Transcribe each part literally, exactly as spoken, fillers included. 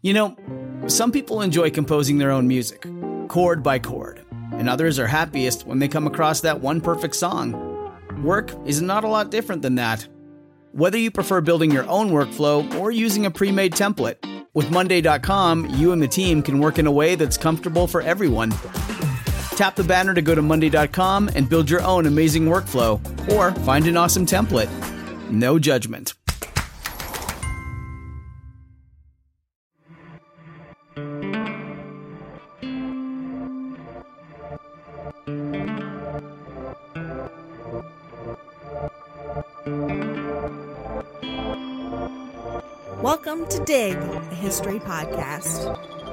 You know, some people enjoy composing their own music, chord by chord, and others are happiest when they come across that one perfect song. Work is not a lot different than that. Whether you prefer building your own workflow or using a pre-made template, with Monday dot com, you and the team can work in a way that's comfortable for everyone. Tap the banner to go to Monday dot com and build your own amazing workflow, or find an awesome template. No judgment. Welcome to Dig, a history podcast.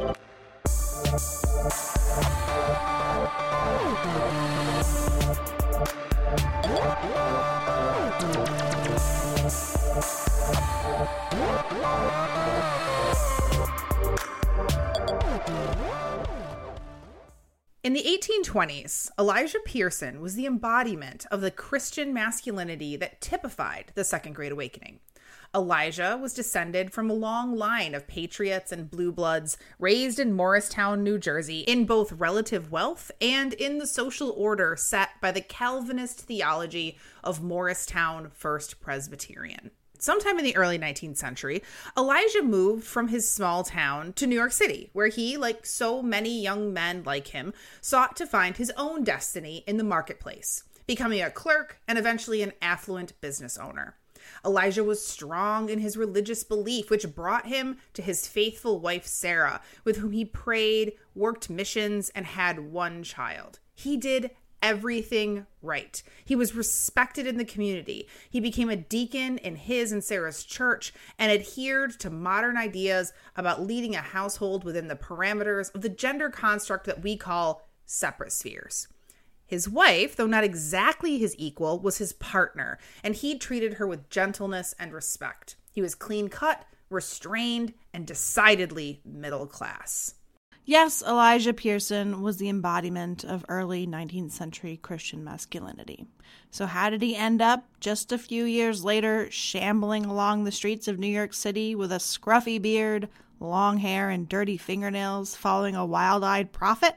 In the eighteen twenties, Elijah Pierson was the embodiment of the Christian masculinity that typified the Second Great Awakening. Elijah was descended from a long line of patriots and blue bloods raised in Morristown, New Jersey, in both relative wealth and in the social order set by the Calvinist theology of Morristown First Presbyterian. Sometime in the early nineteenth century, Elijah moved from his small town to New York City, where he, like so many young men like him, sought to find his own destiny in the marketplace, becoming a clerk and eventually an affluent business owner. Elijah was strong in his religious belief, which brought him to his faithful wife, Sarah, with whom he prayed, worked missions, and had one child. He did everything right. He was respected in the community. He became a deacon in his and Sarah's church and adhered to modern ideas about leading a household within the parameters of the gender construct that we call separate spheres. His wife, though not exactly his equal, was his partner, and he treated her with gentleness and respect. He was clean-cut, restrained, and decidedly middle class. Yes, Elijah Pierson was the embodiment of early nineteenth century Christian masculinity. So how did he end up, just a few years later, shambling along the streets of New York City with a scruffy beard, long hair, and dirty fingernails, following a wild-eyed prophet?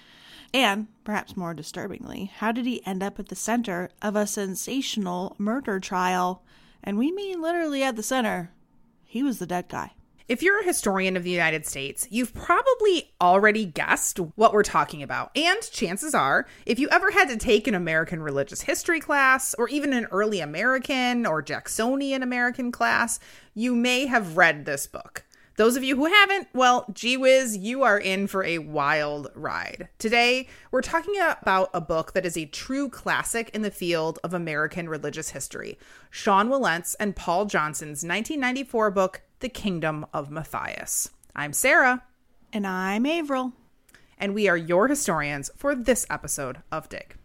And, perhaps more disturbingly, how did he end up at the center of a sensational murder trial? And we mean literally at the center. He was the dead guy. If you're a historian of the United States, you've probably already guessed what we're talking about. And chances are, if you ever had to take an American religious history class, or even an early American or Jacksonian American class, you may have read this book. Those of you who haven't, well, gee whiz, you are in for a wild ride. Today, we're talking about a book that is a true classic in the field of American religious history. Sean Wilentz and Paul Johnson's nineteen ninety-four book, The Kingdom of Matthias. I'm Sarah. And I'm Avril. And we are your historians for this episode of Dig.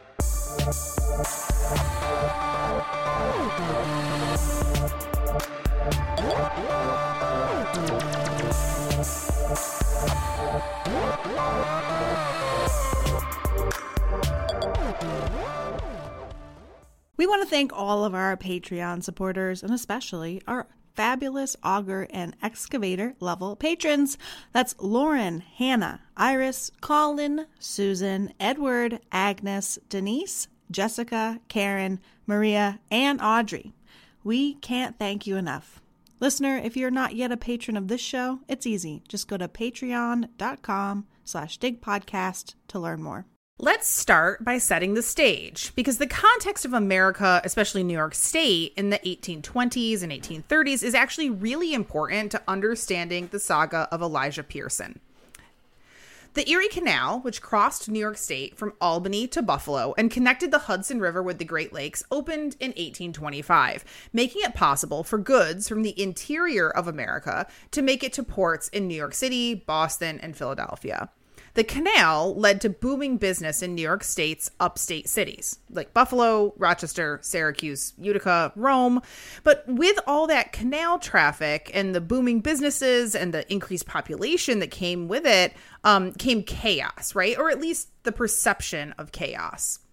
We want to thank all of our Patreon supporters, and especially our fabulous auger and excavator level patrons. That's Lauren, Hannah, Iris, Colin, Susan, Edward, Agnes, Denise, Jessica, Karen, Maria, and Audrey. We can't thank you enough. Listener, if you're not yet a patron of this show, it's easy. Just go to patreon.com slash digpodcast to learn more. Let's start by setting the stage, because the context of America, especially New York State, in the eighteen twenties and eighteen thirties is actually really important to understanding the saga of Elijah Pierson. The Erie Canal, which crossed New York State from Albany to Buffalo and connected the Hudson River with the Great Lakes, opened in eighteen twenty-five, making it possible for goods from the interior of America to make it to ports in New York City, Boston, and Philadelphia. The canal led to booming business in New York State's upstate cities, like Buffalo, Rochester, Syracuse, Utica, Rome. But with all that canal traffic and the booming businesses and the increased population that came with it, um, came chaos, right? Or at least the perception of chaos.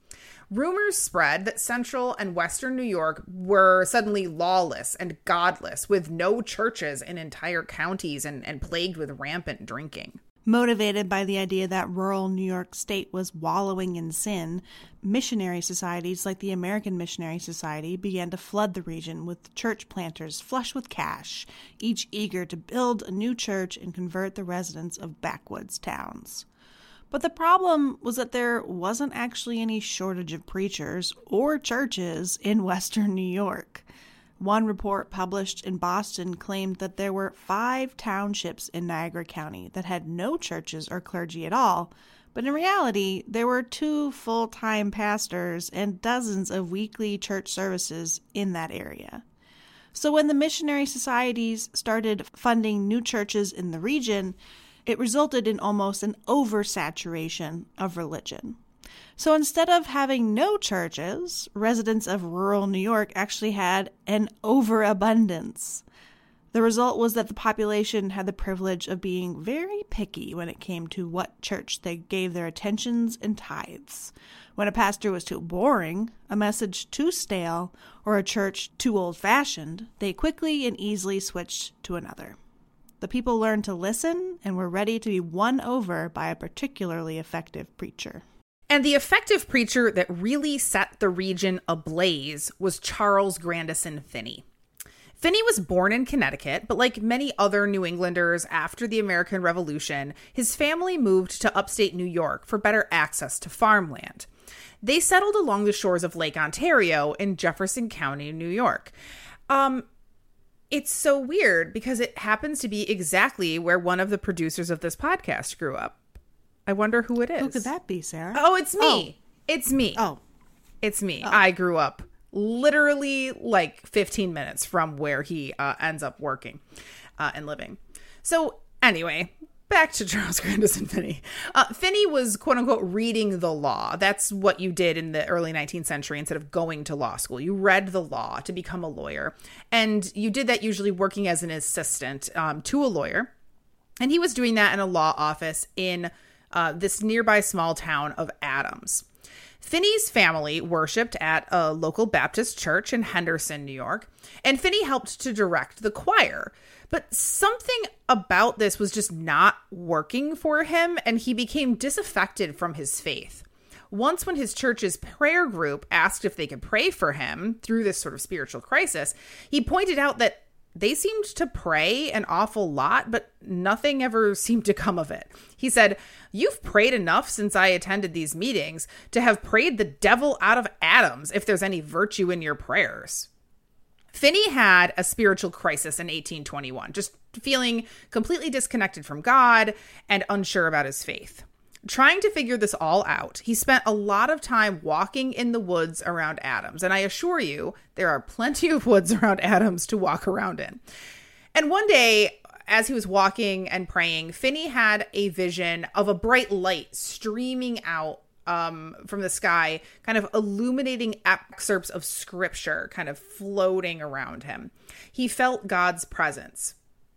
Rumors spread that central and western New York were suddenly lawless and godless, with no churches in entire counties and, and plagued with rampant drinking. Motivated by the idea that rural New York State was wallowing in sin, missionary societies like the American Missionary Society began to flood the region with church planters flush with cash, each eager to build a new church and convert the residents of backwoods towns. But the problem was that there wasn't actually any shortage of preachers or churches in western New York. One report published in Boston claimed that there were five townships in Niagara County that had no churches or clergy at all, but in reality, there were two full-time pastors and dozens of weekly church services in that area. So when the missionary societies started funding new churches in the region, it resulted in almost an oversaturation of religion. So instead of having no churches, residents of rural New York actually had an overabundance. The result was that the population had the privilege of being very picky when it came to what church they gave their attentions and tithes. When a pastor was too boring, a message too stale, or a church too old-fashioned, they quickly and easily switched to another. The people learned to listen and were ready to be won over by a particularly effective preacher. And the effective preacher that really set the region ablaze was Charles Grandison Finney. Finney was born in Connecticut, but like many other New Englanders after the American Revolution, his family moved to upstate New York for better access to farmland. They settled along the shores of Lake Ontario in Jefferson County, New York. Um, it's so weird because it happens to be exactly where one of the producers of this podcast grew up. I wonder who it is. Who could that be, Sarah? Oh, it's me. Oh. It's me. Oh. It's me. Oh. I grew up literally like fifteen minutes from where he uh, ends up working uh, and living. So anyway, back to Charles Grandison Finney. Uh, Finney was, quote unquote, reading the law. That's what you did in the early nineteenth century instead of going to law school. You read the law to become a lawyer. And you did that usually working as an assistant um, to a lawyer. And he was doing that in a law office in Uh, this nearby small town of Adams. Finney's family worshipped at a local Baptist church in Henderson, New York, and Finney helped to direct the choir. But something about this was just not working for him, and he became disaffected from his faith. Once, when his church's prayer group asked if they could pray for him through this sort of spiritual crisis, he pointed out that they seemed to pray an awful lot, but nothing ever seemed to come of it. He said, "You've prayed enough since I attended these meetings to have prayed the devil out of Adams if there's any virtue in your prayers." Finney had a spiritual crisis in eighteen twenty-one, just feeling completely disconnected from God and unsure about his faith. Trying to figure this all out, he spent a lot of time walking in the woods around Adams. And I assure you, there are plenty of woods around Adams to walk around in. And one day, as he was walking and praying, Finney had a vision of a bright light streaming out um, from the sky, kind of illuminating excerpts of scripture kind of floating around him. He felt God's presence.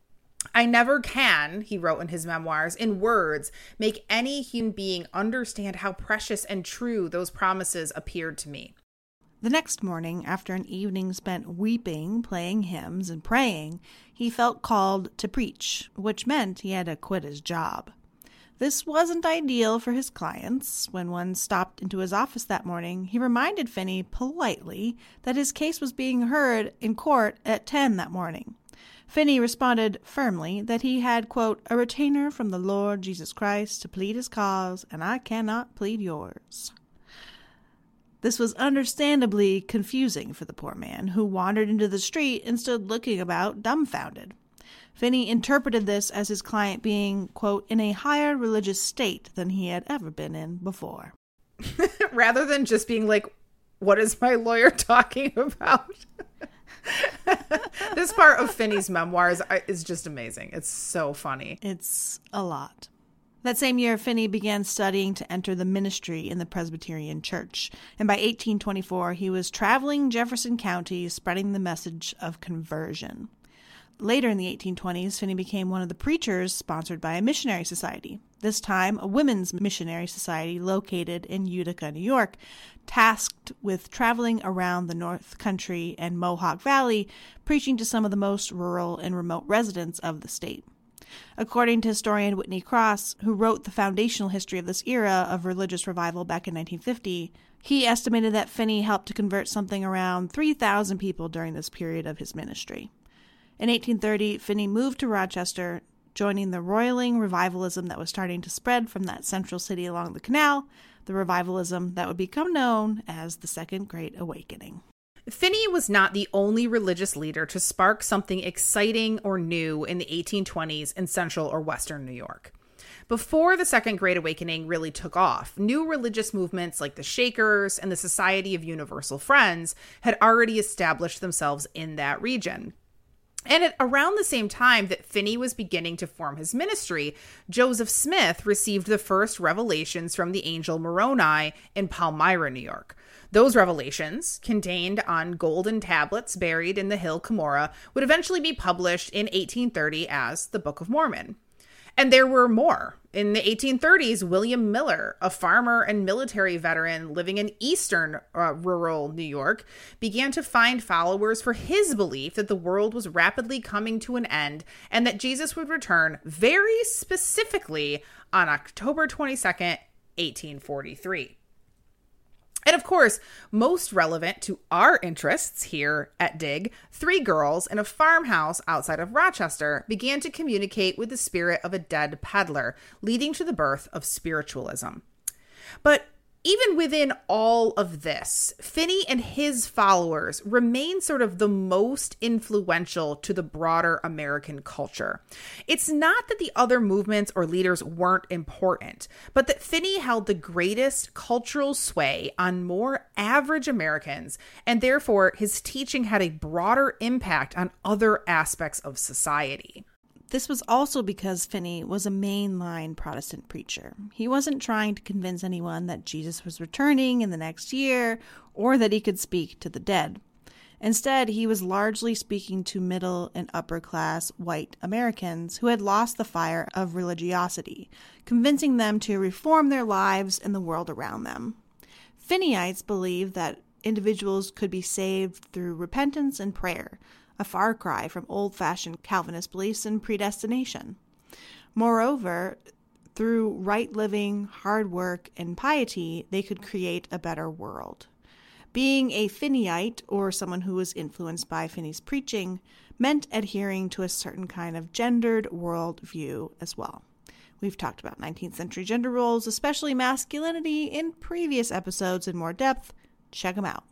"I never can," he wrote in his memoirs, "in words, make any human being understand how precious and true those promises appeared to me." The next morning, after an evening spent weeping, playing hymns, and praying, he felt called to preach, which meant he had to quit his job. This wasn't ideal for his clients. When one stopped into his office that morning, he reminded Finney politely that his case was being heard in court at ten that morning. Finney responded firmly that he had, quote, "a retainer from the Lord Jesus Christ to plead his cause, and I cannot plead yours." This was understandably confusing for the poor man, who wandered into the street and stood looking about dumbfounded. Finney interpreted this as his client being, quote, in a higher religious state than he had ever been in before. Rather than just being like, "What is my lawyer talking about?" This part of Finney's memoirs is just amazing. It's so funny. It's a lot. That same year, Finney began studying to enter the ministry in the Presbyterian Church. And by eighteen twenty-four, he was traveling Jefferson County, spreading the message of conversion. Later in the eighteen twenties, Finney became one of the preachers sponsored by a missionary society, this time a women's missionary society located in Utica, New York, tasked with traveling around the North Country and Mohawk Valley, preaching to some of the most rural and remote residents of the state. According to historian Whitney Cross, who wrote the foundational history of this era of religious revival back in nineteen fifty, he estimated that Finney helped to convert something around three thousand people during this period of his ministry. In eighteen thirty, Finney moved to Rochester, joining the roiling revivalism that was starting to spread from that central city along the canal, the revivalism that would become known as the Second Great Awakening. Finney was not the only religious leader to spark something exciting or new in the eighteen twenties in central or western New York. Before the Second Great Awakening really took off, new religious movements like the Shakers and the Society of Universal Friends had already established themselves in that region. And at around the same time that Finney was beginning to form his ministry, Joseph Smith received the first revelations from the angel Moroni in Palmyra, New York. Those revelations, contained on golden tablets buried in the hill Cumorah, would eventually be published in eighteen thirty as the Book of Mormon. And there were more. In the eighteen thirties, William Miller, a farmer and military veteran living in eastern uh, rural New York, began to find followers for his belief that the world was rapidly coming to an end and that Jesus would return very specifically on October twenty-second, eighteen forty-three. And of course, most relevant to our interests here at Dig, three girls in a farmhouse outside of Rochester began to communicate with the spirit of a dead peddler, leading to the birth of spiritualism. But even within all of this, Finney and his followers remain sort of the most influential to the broader American culture. It's not that the other movements or leaders weren't important, but that Finney held the greatest cultural sway on more average Americans, and therefore his teaching had a broader impact on other aspects of society. This was also because Finney was a mainline Protestant preacher. He wasn't trying to convince anyone that Jesus was returning in the next year or that he could speak to the dead. Instead, he was largely speaking to middle and upper class white Americans who had lost the fire of religiosity, convincing them to reform their lives and the world around them. Finneyites believed that individuals could be saved through repentance and prayer, a far cry from old-fashioned Calvinist beliefs in predestination. Moreover, through right living, hard work, and piety, they could create a better world. Being a Finneyite, or someone who was influenced by Finney's preaching, meant adhering to a certain kind of gendered worldview as well. We've talked about nineteenth century gender roles, especially masculinity, in previous episodes in more depth. Check them out.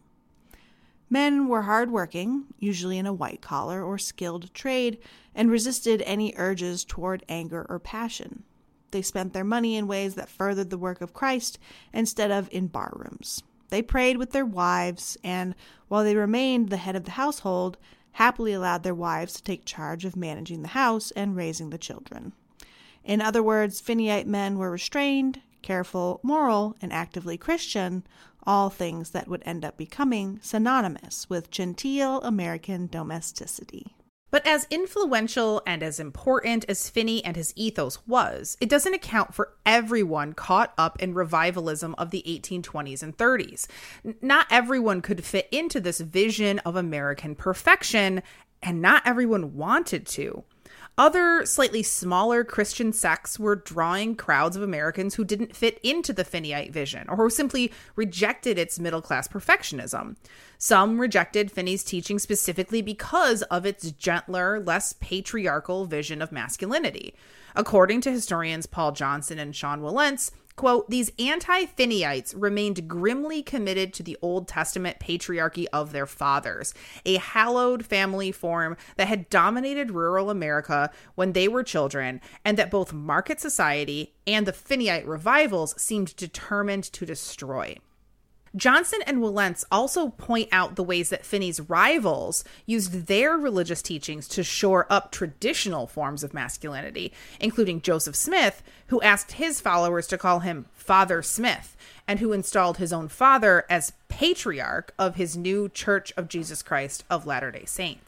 Men were hardworking, usually in a white-collar or skilled trade, and resisted any urges toward anger or passion. They spent their money in ways that furthered the work of Christ instead of in barrooms. They prayed with their wives, and while they remained the head of the household, happily allowed their wives to take charge of managing the house and raising the children. In other words, Finneyite men were restrained, careful, moral, and actively Christian, all things that would end up becoming synonymous with genteel American domesticity. But as influential and as important as Finney and his ethos was, it doesn't account for everyone caught up in revivalism of the eighteen twenties and thirties. Not everyone could fit into this vision of American perfection, and not everyone wanted to. Other, slightly smaller Christian sects were drawing crowds of Americans who didn't fit into the Finneyite vision or who simply rejected its middle-class perfectionism. Some rejected Finney's teaching specifically because of its gentler, less patriarchal vision of masculinity. According to historians Paul Johnson and Sean Wilentz, quote, these anti-Finneyites remained grimly committed to the Old Testament patriarchy of their fathers, a hallowed family form that had dominated rural America when they were children, and that both market society and the Finneyite revivals seemed determined to destroy. Johnson and Wilentz also point out the ways that Finney's rivals used their religious teachings to shore up traditional forms of masculinity, including Joseph Smith, who asked his followers to call him Father Smith, and who installed his own father as patriarch of his new Church of Jesus Christ of Latter-day Saints.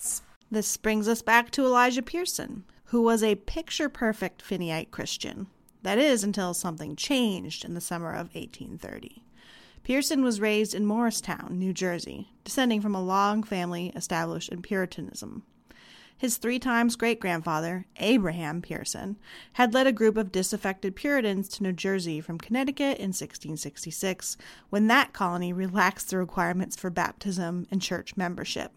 This brings us back to Elijah Pearson, who was a picture-perfect Finneyite Christian. That is, until something changed in the summer of eighteen thirty. Pearson was raised in Morristown, New Jersey, descending from a long family established in Puritanism. His three times great-grandfather, Abraham Pearson, had led a group of disaffected Puritans to New Jersey from Connecticut in sixteen sixty-six, when that colony relaxed the requirements for baptism and church membership.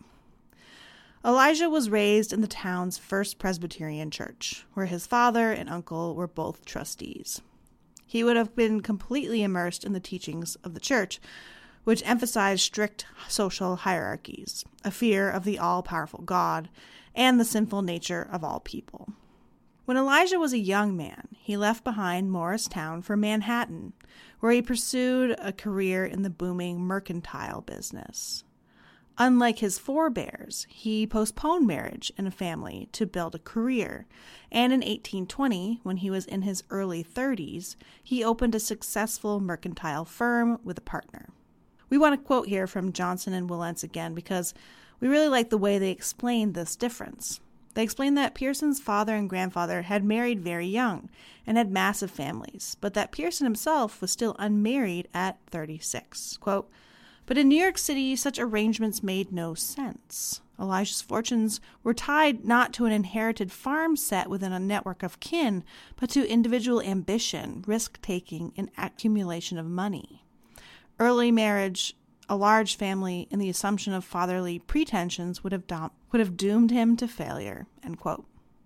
Elijah was raised in the town's First Presbyterian Church, where his father and uncle were both trustees. He would have been completely immersed in the teachings of the church, which emphasized strict social hierarchies, a fear of the all-powerful God, and the sinful nature of all people. When Elijah was a young man, he left behind Morristown for Manhattan, where he pursued a career in the booming mercantile business. Unlike his forebears, he postponed marriage and a family to build a career, and in eighteen twenty, when he was in his early thirties, he opened a successful mercantile firm with a partner. We want to quote here from Johnson and Wilentz again because we really like the way they explained this difference. They explained that Pearson's father and grandfather had married very young and had massive families, but that Pearson himself was still unmarried at thirty-six. Quote, "But in New York City, such arrangements made no sense. Elijah's fortunes were tied not to an inherited farm set within a network of kin, but to individual ambition, risk-taking, and accumulation of money. Early marriage, a large family, and the assumption of fatherly pretensions would have, dom- would have doomed him to failure." End quote.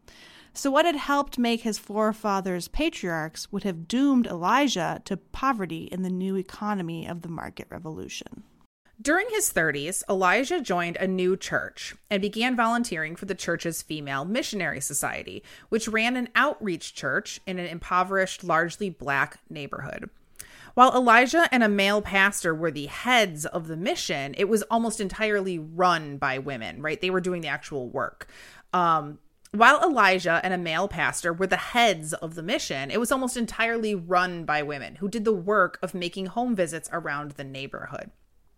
So what had helped make his forefathers patriarchs would have doomed Elijah to poverty in the new economy of the market revolution. During his thirties, Elijah joined a new church and began volunteering for the church's Female Missionary Society, which ran an outreach church in an impoverished, largely black neighborhood. While Elijah and a male pastor were the heads of the mission, it was almost entirely run by women, right? They were doing the actual work. Um, while Elijah and a male pastor were the heads of the mission, it was almost entirely run by women who did the work of making home visits around the neighborhood.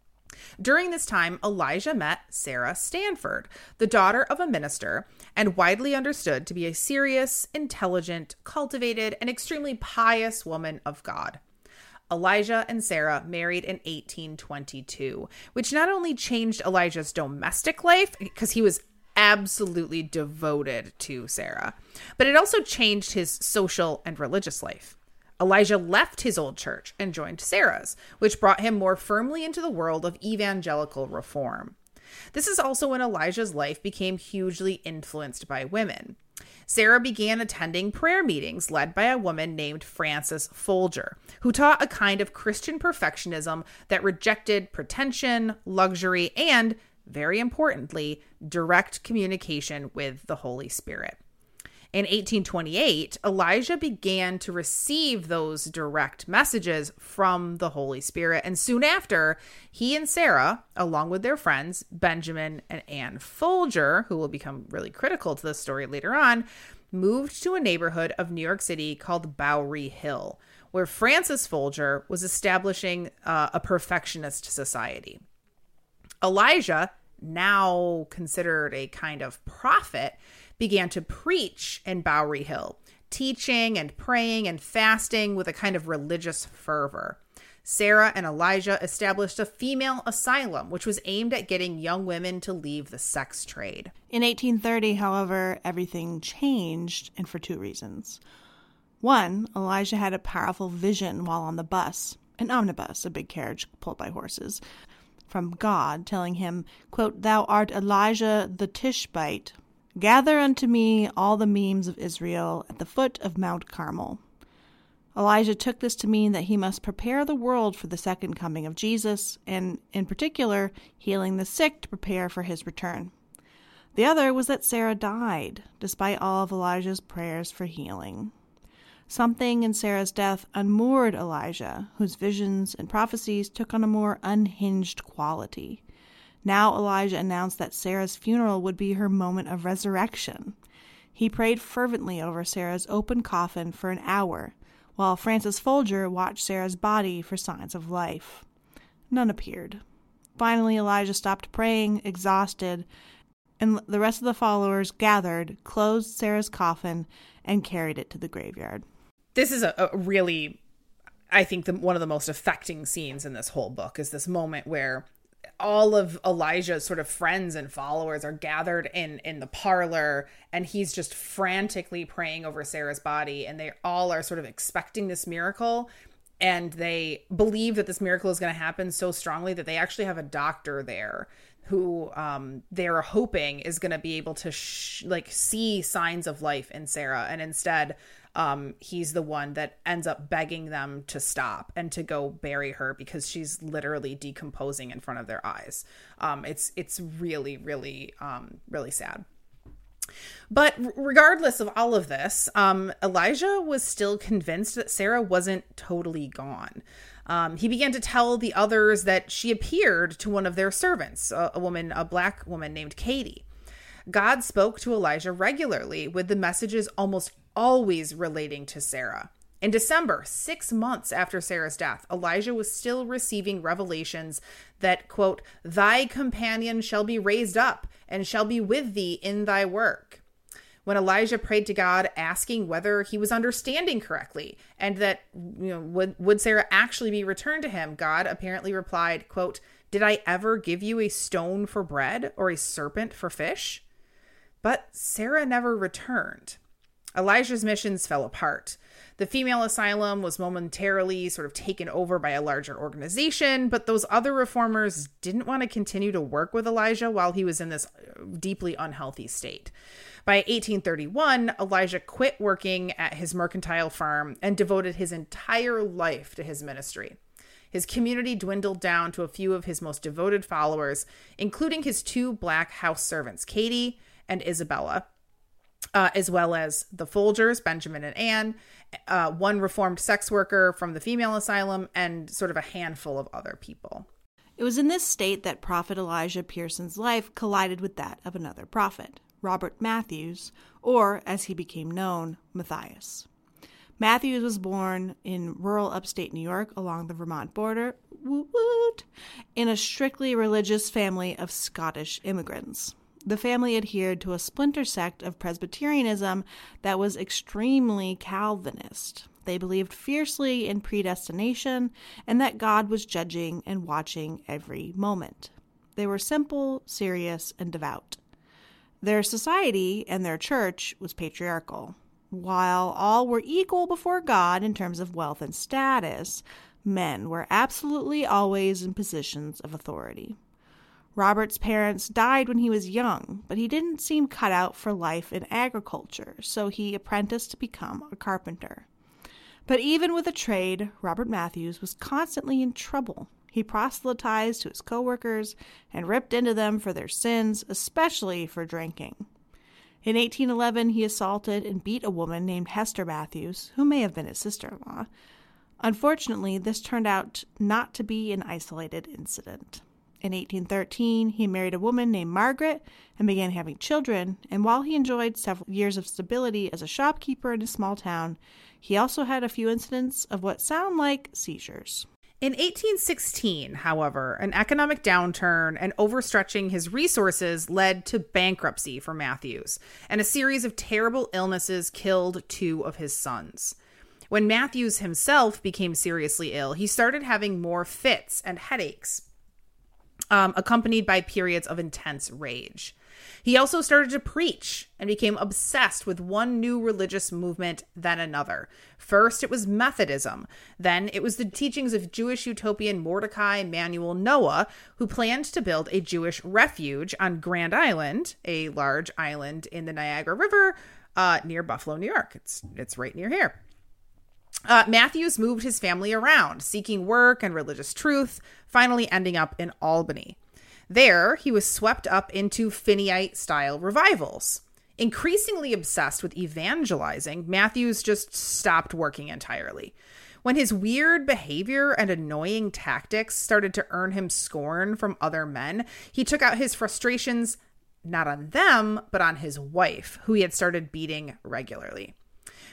During this time, Elijah met Sarah Stanford, the daughter of a minister, and widely understood to be a serious, intelligent, cultivated, and extremely pious woman of God. Elijah and Sarah married in eighteen twenty-two, which not only changed Elijah's domestic life, because he was absolutely devoted to Sarah, but it also changed his social and religious life. Elijah left his old church and joined Sarah's, which brought him more firmly into the world of evangelical reform. This is also when Elijah's life became hugely influenced by women. Sarah began attending prayer meetings led by a woman named Frances Folger, who taught a kind of Christian perfectionism that rejected pretension, luxury, and, very importantly, direct communication with the Holy Spirit. In eighteen twenty-eight, Elijah began to receive those direct messages from the Holy Spirit, and soon after, he and Sarah, along with their friends, Benjamin and Ann Folger, who will become really critical to this story later on, moved to a neighborhood of New York City called Bowery Hill, where Frances Folger was establishing uh, a perfectionist society. Elijah, now considered a kind of prophet, began to preach in Bowery Hill, teaching and praying and fasting with a kind of religious fervor. Sarah and Elijah established a female asylum, which was aimed at getting young women to leave the sex trade. In eighteen thirty, however, everything changed, and for two reasons. One, Elijah had a powerful vision while on the bus, an omnibus, a big carriage pulled by horses, from God, telling him, quote, "Thou art Elijah the Tishbite. Gather unto me all the memes of Israel at the foot of Mount Carmel." Elijah took this to mean that he must prepare the world for the second coming of Jesus, and in particular, healing the sick to prepare for his return. The other was that Sarah died, despite all of Elijah's prayers for healing. Something in Sarah's death unmoored Elijah, whose visions and prophecies took on a more unhinged quality. Now Elijah announced that Sarah's funeral would be her moment of resurrection. He prayed fervently over Sarah's open coffin for an hour, while Frances Folger watched Sarah's body for signs of life. None appeared. Finally, Elijah stopped praying, exhausted, and the rest of the followers gathered, closed Sarah's coffin, and carried it to the graveyard. This is a, a really, I think, the, one of the most affecting scenes in this whole book is this moment where all of Elijah's sort of friends and followers are gathered in, in the parlor, and he's just frantically praying over Sarah's body, and they all are sort of expecting this miracle, and they believe that this miracle is going to happen so strongly that they actually have a doctor there who um, they're hoping is going to be able to sh- like see signs of life in Sarah. And instead, um, he's the one that ends up begging them to stop and to go bury her because she's literally decomposing in front of their eyes. Um, it's it's really, really, um, really sad. But regardless of all of this, um, Elijah was still convinced that Sarah wasn't totally gone. Um, he began to tell the others that she appeared to one of their servants, a, a woman, a black woman named Katie. God spoke to Elijah regularly with the messages almost always relating to Sarah. In December, six months after Sarah's death, Elijah was still receiving revelations that, quote, "Thy companion shall be raised up and shall be with thee in thy work." When Elijah prayed to God, asking whether he was understanding correctly and that, you know, would, would Sarah actually be returned to him, God apparently replied, quote, "Did I ever give you a stone for bread or a serpent for fish?" But Sarah never returned. Elijah's missions fell apart. The female asylum was momentarily sort of taken over by a larger organization, but those other reformers didn't want to continue to work with Elijah while he was in this deeply unhealthy state. By eighteen thirty-one, Elijah quit working at his mercantile farm and devoted his entire life to his ministry. His community dwindled down to a few of his most devoted followers, including his two black house servants, Katie and Isabella, uh, as well as the Folgers, Benjamin and Anne, uh, one reformed sex worker from the female asylum, and sort of a handful of other people. It was in this state that Prophet Elijah Pearson's life collided with that of another prophet, Robert Matthews, or, as he became known, Matthias. Matthews was born in rural upstate New York along the Vermont border, woot woot, in a strictly religious family of Scottish immigrants. The family adhered to a splinter sect of Presbyterianism that was extremely Calvinist. They believed fiercely in predestination and that God was judging and watching every moment. They were simple, serious, and devout. Their society and their church was patriarchal. While all were equal before God in terms of wealth and status, men were absolutely always in positions of authority. Robert's parents died when he was young, but he didn't seem cut out for life in agriculture, so he apprenticed to become a carpenter. But even with a trade, Robert Matthews was constantly in trouble. He proselytized to his coworkers and ripped into them for their sins, especially for drinking. In eighteen eleven, he assaulted and beat a woman named Hester Matthews, who may have been his sister-in-law. Unfortunately, this turned out not to be an isolated incident. In eighteen thirteen, he married a woman named Margaret and began having children, and while he enjoyed several years of stability as a shopkeeper in a small town, he also had a few incidents of what sound like seizures. In eighteen sixteen, however, an economic downturn and overstretching his resources led to bankruptcy for Matthews, and a series of terrible illnesses killed two of his sons. When Matthews himself became seriously ill, he started having more fits and headaches, um, accompanied by periods of intense rage. He also started to preach and became obsessed with one new religious movement, then another. First, it was Methodism. Then it was the teachings of Jewish utopian Mordecai Emanuel Noah, who planned to build a Jewish refuge on Grand Island, a large island in the Niagara River uh, near Buffalo, New York. It's, it's right near here. Uh, Matthews moved his family around, seeking work and religious truth, finally ending up in Albany. There, he was swept up into Finneyite-style revivals. Increasingly obsessed with evangelizing, Matthews just stopped working entirely. When his weird behavior and annoying tactics started to earn him scorn from other men, he took out his frustrations not on them, but on his wife, who he had started beating regularly.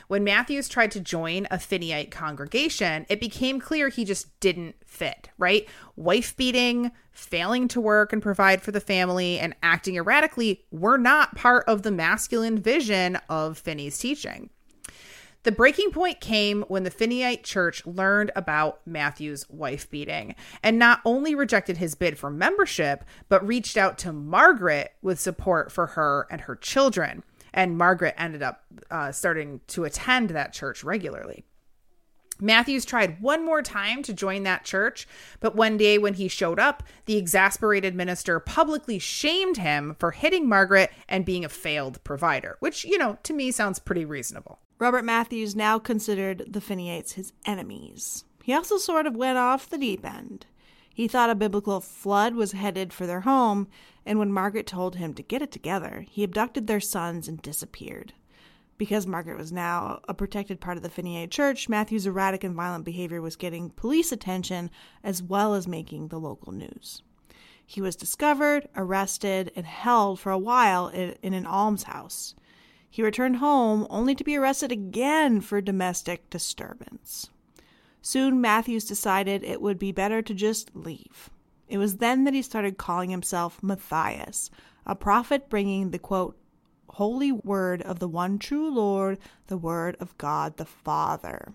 When Matthews tried to join a Finneyite congregation, it became clear he just didn't fit, right? Wife beating, failing to work and provide for the family, and acting erratically were not part of the masculine vision of Finney's teaching. The breaking point came when the Finneyite church learned about Matthews' wife beating and not only rejected his bid for membership, but reached out to Margaret with support for her and her children. And Margaret ended up uh, starting to attend that church regularly. Matthews tried one more time to join that church, but one day when he showed up, the exasperated minister publicly shamed him for hitting Margaret and being a failed provider, which, you know, to me sounds pretty reasonable. Robert Matthews now considered the Finneyites his enemies. He also sort of went off the deep end. He thought a biblical flood was headed for their home, and when Margaret told him to get it together, he abducted their sons and disappeared. Because Margaret was now a protected part of the Finneyite church, Matthews' erratic and violent behavior was getting police attention as well as making the local news. He was discovered, arrested, and held for a while in, in an almshouse. He returned home only to be arrested again for domestic disturbance. Soon, Matthews decided it would be better to just leave. It was then that he started calling himself Matthias, a prophet bringing the, quote, holy word of the one true Lord, the word of God the Father.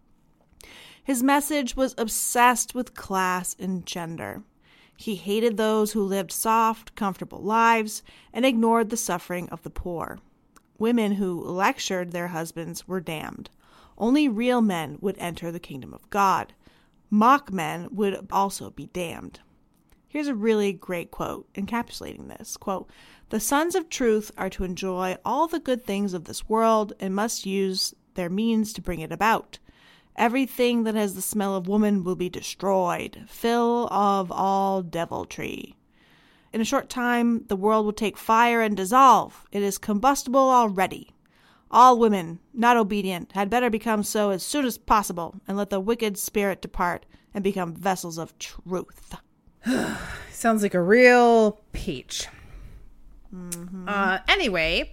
His message was obsessed with class and gender. He hated those who lived soft, comfortable lives and ignored the suffering of the poor. Women who lectured their husbands were damned. Only real men would enter the kingdom of God. Mock men would also be damned. Here's a really great quote encapsulating this. Quote, the sons of truth are to enjoy all the good things of this world and must use their means to bring it about. Everything that has the smell of woman will be destroyed, full of all deviltry. In a short time, the world will take fire and dissolve. It is combustible already. All women, not obedient, had better become so as soon as possible, and let the wicked spirit depart and become vessels of truth. Sounds like a real peach. Mm-hmm. Uh, anyway,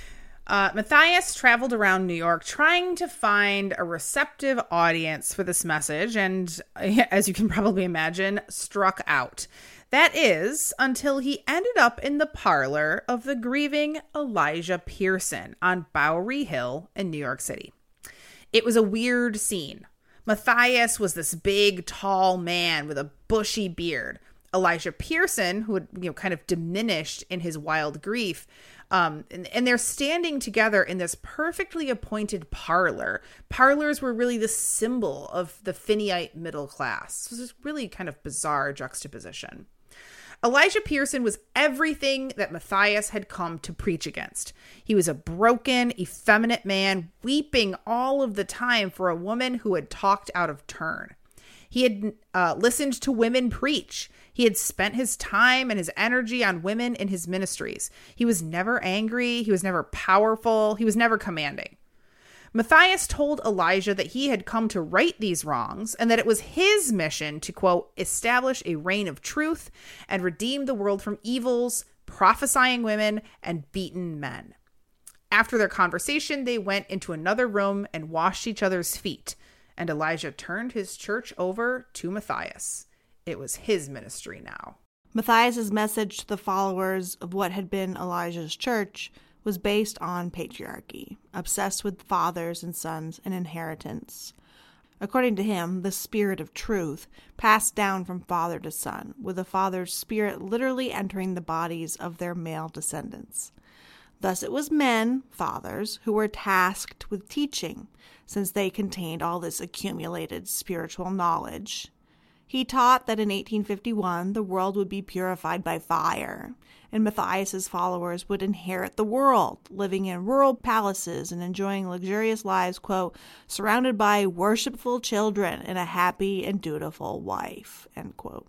uh, Matthias traveled around New York trying to find a receptive audience for this message, and as you can probably imagine, struck out. That is, until he ended up in the parlor of the grieving Elijah Pearson on Bowery Hill in New York City. It was a weird scene. Matthias was this big, tall man with a bushy beard. Elijah Pearson, who had, you know, kind of diminished in his wild grief, um, and, and they're standing together in this perfectly appointed parlor. Parlors were really the symbol of the Finneyite middle class. It was this really kind of bizarre juxtaposition. Elijah Pearson was everything that Matthias had come to preach against. He was a broken, effeminate man, weeping all of the time for a woman who had talked out of turn. He had uh, listened to women preach. He had spent his time and his energy on women in his ministries. He was never angry. He was never powerful. He was never commanding. Matthias told Elijah that he had come to right these wrongs and that it was his mission to, quote, establish a reign of truth and redeem the world from evils, prophesying women, and beaten men. After their conversation, they went into another room and washed each other's feet, and Elijah turned his church over to Matthias. It was his ministry now. Matthias's message to the followers of what had been Elijah's church was based on patriarchy, obsessed with fathers and sons and inheritance. According to him, the spirit of truth passed down from father to son, with the father's spirit literally entering the bodies of their male descendants. Thus it was men, fathers, who were tasked with teaching, since they contained all this accumulated spiritual knowledge. He taught that in eighteen fifty-one the world would be purified by fire, and Matthias's followers would inherit the world, living in rural palaces and enjoying luxurious lives, quote, surrounded by worshipful children and a happy and dutiful wife, end quote.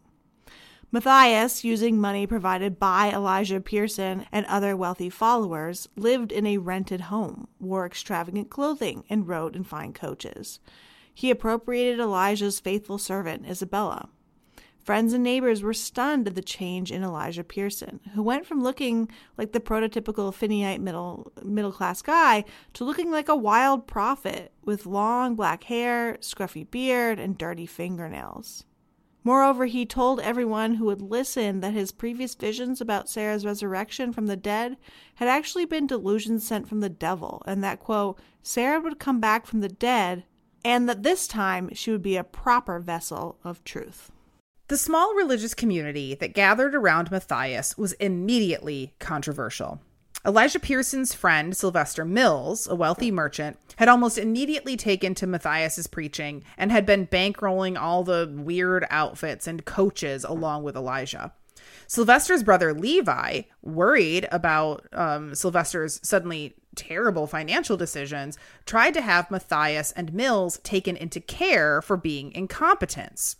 Matthias, using money provided by Elijah Pearson and other wealthy followers, lived in a rented home, wore extravagant clothing, and rode in fine coaches. He appropriated Elijah's faithful servant, Isabella. Friends and neighbors were stunned at the change in Elijah Pearson, who went from looking like the prototypical Finneyite middle, middle-class guy to looking like a wild prophet with long black hair, scruffy beard, and dirty fingernails. Moreover, he told everyone who would listen that his previous visions about Sarah's resurrection from the dead had actually been delusions sent from the devil, and that, quote, Sarah would come back from the dead, and that this time she would be a proper vessel of truth. The small religious community that gathered around Matthias was immediately controversial. Elijah Pearson's friend, Sylvester Mills, a wealthy merchant, had almost immediately taken to Matthias's preaching and had been bankrolling all the weird outfits and coaches along with Elijah. Sylvester's brother Levi, worried about um, Sylvester's suddenly terrible financial decisions, tried to have Matthias and Mills taken into care for being incompetents.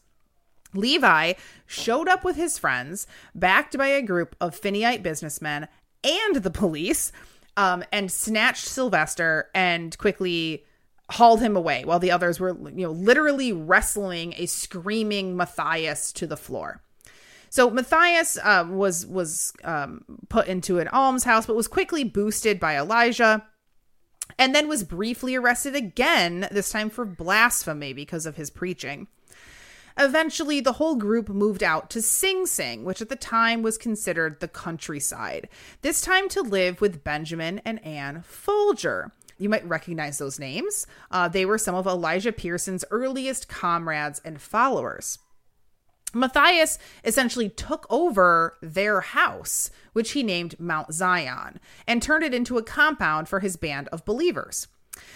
Levi showed up with his friends, backed by a group of Finneyite businessmen and the police, um, and snatched Sylvester and quickly hauled him away while the others were, you know, literally wrestling a screaming Matthias to the floor. So Matthias uh, was was um, put into an almshouse, but was quickly boosted by Elijah, and then was briefly arrested again, this time for blasphemy because of his preaching. Eventually, the whole group moved out to Sing Sing, which at the time was considered the countryside, this time to live with Benjamin and Anne Folger. You might recognize those names. Uh, they were some of Elijah Pearson's earliest comrades and followers. Matthias essentially took over their house, which he named Mount Zion, and turned it into a compound for his band of believers.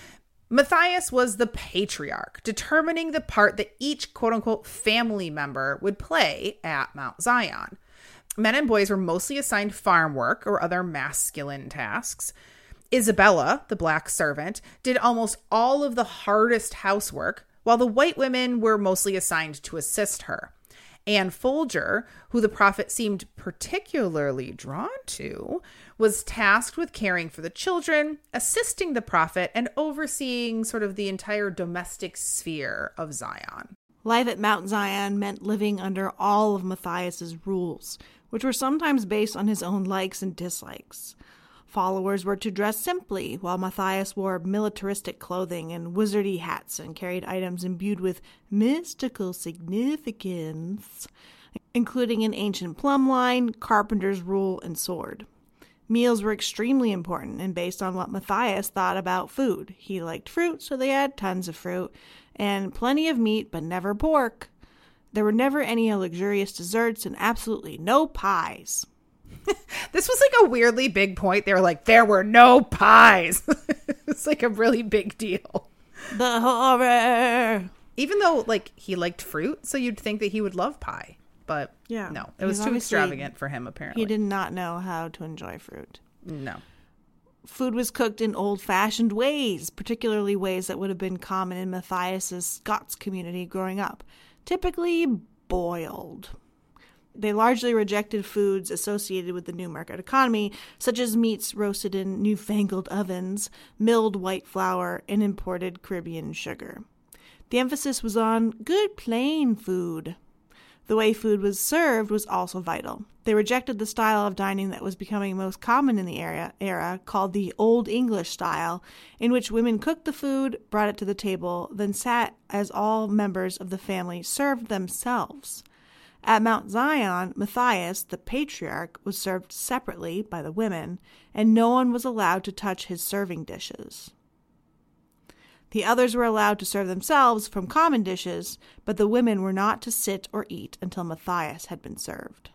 Matthias was the patriarch, determining the part that each quote-unquote family member would play at Mount Zion. Men and boys were mostly assigned farm work or other masculine tasks. Isabella, the black servant, did almost all of the hardest housework, while the white women were mostly assigned to assist her. Anne Folger, who the prophet seemed particularly drawn to, was tasked with caring for the children, assisting the prophet, and overseeing sort of the entire domestic sphere of Zion. Life at Mount Zion meant living under all of Matthias's rules, which were sometimes based on his own likes and dislikes. Followers were to dress simply, while Matthias wore militaristic clothing and wizardy hats and carried items imbued with mystical significance, including an ancient plumb line, carpenter's rule, and sword. Meals were extremely important and based on what Matthias thought about food. He liked fruit, so they had tons of fruit, and plenty of meat, but never pork. There were never any luxurious desserts and absolutely no pies. This was like a weirdly big point. They were like, there were no pies. It's like a really big deal. The horror. Even though, like, he liked fruit, so you'd think that he would love pie. But yeah, no, it was too extravagant for him, apparently. He did not know how to enjoy fruit. No. Food was cooked in old-fashioned ways, particularly ways that would have been common in Matthias's Scots community growing up. Typically boiled. They largely rejected foods associated with the new market economy, such as meats roasted in newfangled ovens, milled white flour, and imported Caribbean sugar. The emphasis was on good plain food. The way food was served was also vital. They rejected the style of dining that was becoming most common in the era, era called the Old English style, in which women cooked the food, brought it to the table, then sat as all members of the family served themselves. At Mount Zion, Matthias, the patriarch, was served separately by the women, and no one was allowed to touch his serving dishes. The others were allowed to serve themselves from common dishes, but the women were not to sit or eat until Matthias had been served.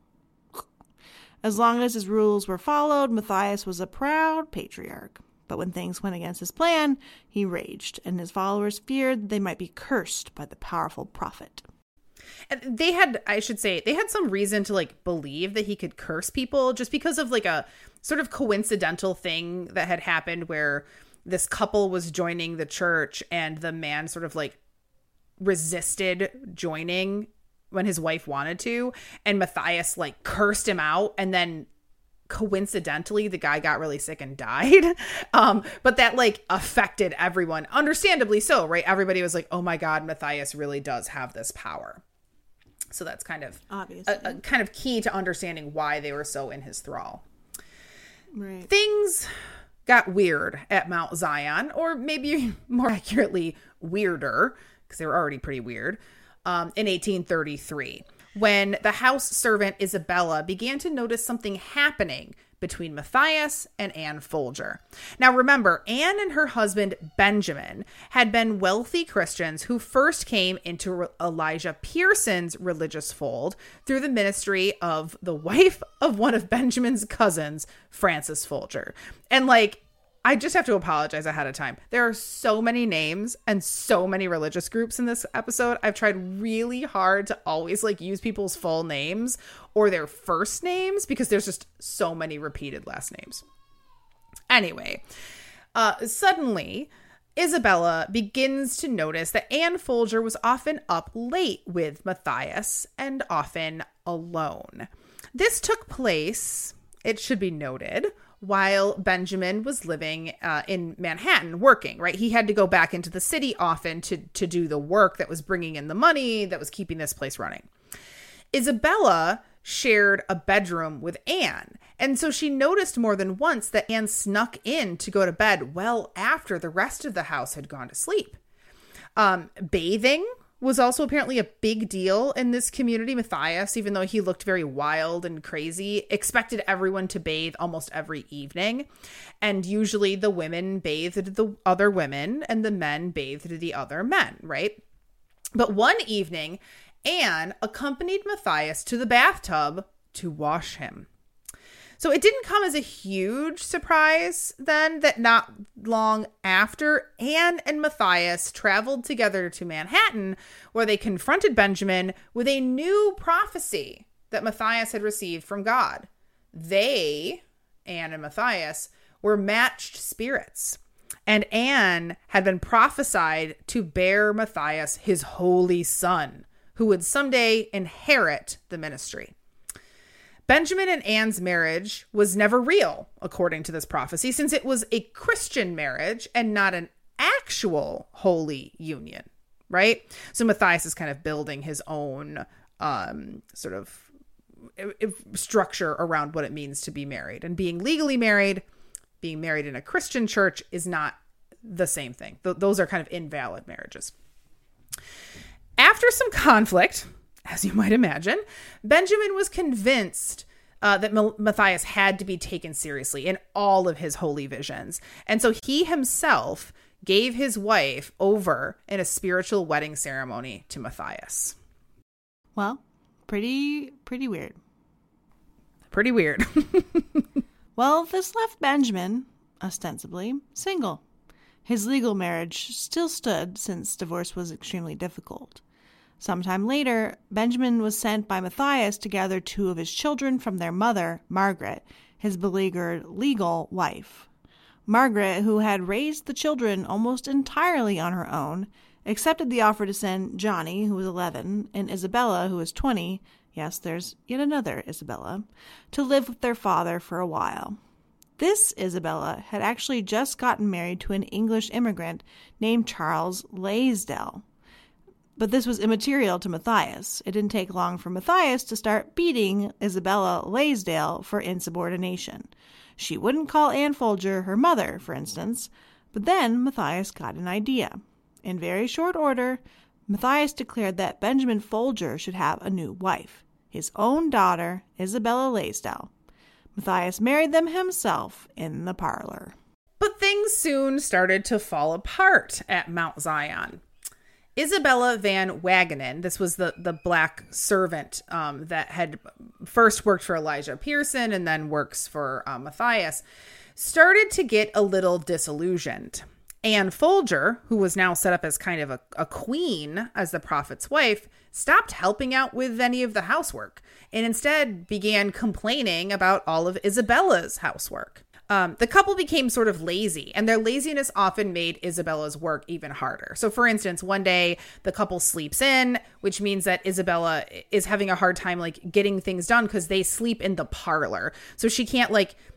As long as his rules were followed, Matthias was a proud patriarch. But when things went against his plan, he raged, and his followers feared they might be cursed by the powerful prophet. And they had, I should say, they had some reason to like believe that he could curse people just because of like a sort of coincidental thing that had happened where this couple was joining the church and the man sort of like resisted joining when his wife wanted to. And Matthias like cursed him out, and then coincidentally the guy got really sick and died. Um, but that like affected everyone, understandably so, right? Everybody was like, oh my God, Matthias really does have this power. So that's kind of obviously a, a kind of key to understanding why they were so in his thrall. Right. Things got weird at Mount Zion, or maybe more accurately, weirder, because they were already pretty weird, um, in eighteen thirty-three, when the house servant Isabella began to notice something happening between Matthias and Anne Folger. Now remember, Anne and her husband Benjamin had been wealthy Christians who first came into Elijah Pearson's religious fold through the ministry of the wife of one of Benjamin's cousins, Frances Folger. And like, I just have to apologize ahead of time. There are so many names and so many religious groups in this episode. I've tried really hard to always like use people's full names or their first names because there's just so many repeated last names. Anyway, uh, suddenly Isabella begins to notice that Anne Folger was often up late with Matthias and often alone. This took place, it should be noted, while Benjamin was living uh, in Manhattan working, right? He had to go back into the city often to, to do the work that was bringing in the money that was keeping this place running. Isabella shared a bedroom with Anne, and so she noticed more than once that Anne snuck in to go to bed well after the rest of the house had gone to sleep. Um, bathing was also apparently a big deal in this community. Matthias, even though he looked very wild and crazy, expected everyone to bathe almost every evening. And usually the women bathed the other women and the men bathed the other men, right? But one evening, Anne accompanied Matthias to the bathtub to wash him. So it didn't come as a huge surprise then that not long after, Anne and Matthias traveled together to Manhattan, where they confronted Benjamin with a new prophecy that Matthias had received from God. They, Anne and Matthias, were matched spirits, and Anne had been prophesied to bear Matthias his holy son, who would someday inherit the ministry. Benjamin and Anne's marriage was never real, according to this prophecy, since it was a Christian marriage and not an actual holy union, right? So Matthias is kind of building his own um, sort of structure around what it means to be married. And being legally married, being married in a Christian church is not the same thing. Th- those are kind of invalid marriages. After some conflict, as you might imagine, Benjamin was convinced uh, that M- Matthias had to be taken seriously in all of his holy visions. And so he himself gave his wife over in a spiritual wedding ceremony to Matthias. Well, pretty, pretty weird. Pretty weird. Well, this left Benjamin, ostensibly, single. His legal marriage still stood since divorce was extremely difficult. Sometime later, Benjamin was sent by Matthias to gather two of his children from their mother, Margaret, his beleaguered legal wife. Margaret, who had raised the children almost entirely on her own, accepted the offer to send Johnny, who was eleven, and Isabella, who was twenty, yes, there's yet another Isabella, to live with their father for a while. This Isabella had actually just gotten married to an English immigrant named Charles Laysdell. But this was immaterial to Matthias. It didn't take long for Matthias to start beating Isabella Laysdale for insubordination. She wouldn't call Anne Folger her mother, for instance, but then Matthias got an idea. In very short order, Matthias declared that Benjamin Folger should have a new wife, his own daughter, Isabella Laysdale. Matthias married them himself in the parlor. But things soon started to fall apart at Mount Zion. Isabella Van Wagenen, this was the, the black servant um, that had first worked for Elijah Pearson and then works for uh, Matthias, started to get a little disillusioned. Anne Folger, who was now set up as kind of a, a queen as the prophet's wife, stopped helping out with any of the housework and instead began complaining about all of Isabella's housework. Um, the couple became sort of lazy, and their laziness often made Isabella's work even harder. So, for instance, one day the couple sleeps in, which means that Isabella is having a hard time like getting things done because they sleep in the parlor. So she can't like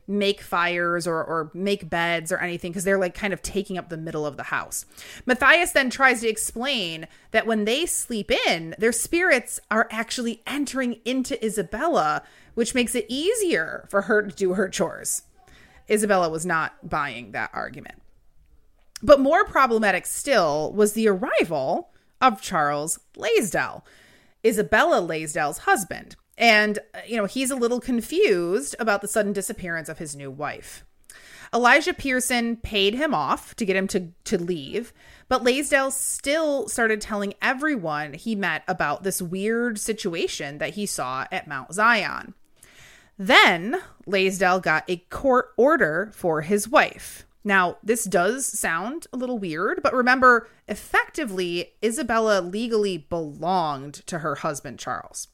make fires or, or make beds or anything because they're like kind of taking up the middle of the house. Matthias then tries to explain that when they sleep in, their spirits are actually entering into Isabella, which makes it easier for her to do her chores. Isabella was not buying that argument. But more problematic still was the arrival of Charles Blaisdell, Isabella Blaisdell's husband. And, you know, he's a little confused about the sudden disappearance of his new wife. Elijah Pearson paid him off to get him to, to leave, but Blaisdell still started telling everyone he met about this weird situation that he saw at Mount Zion. Then Blaisdell got a court order for his wife. Now, this does sound a little weird, but remember, effectively, Isabella legally belonged to her husband, Charles.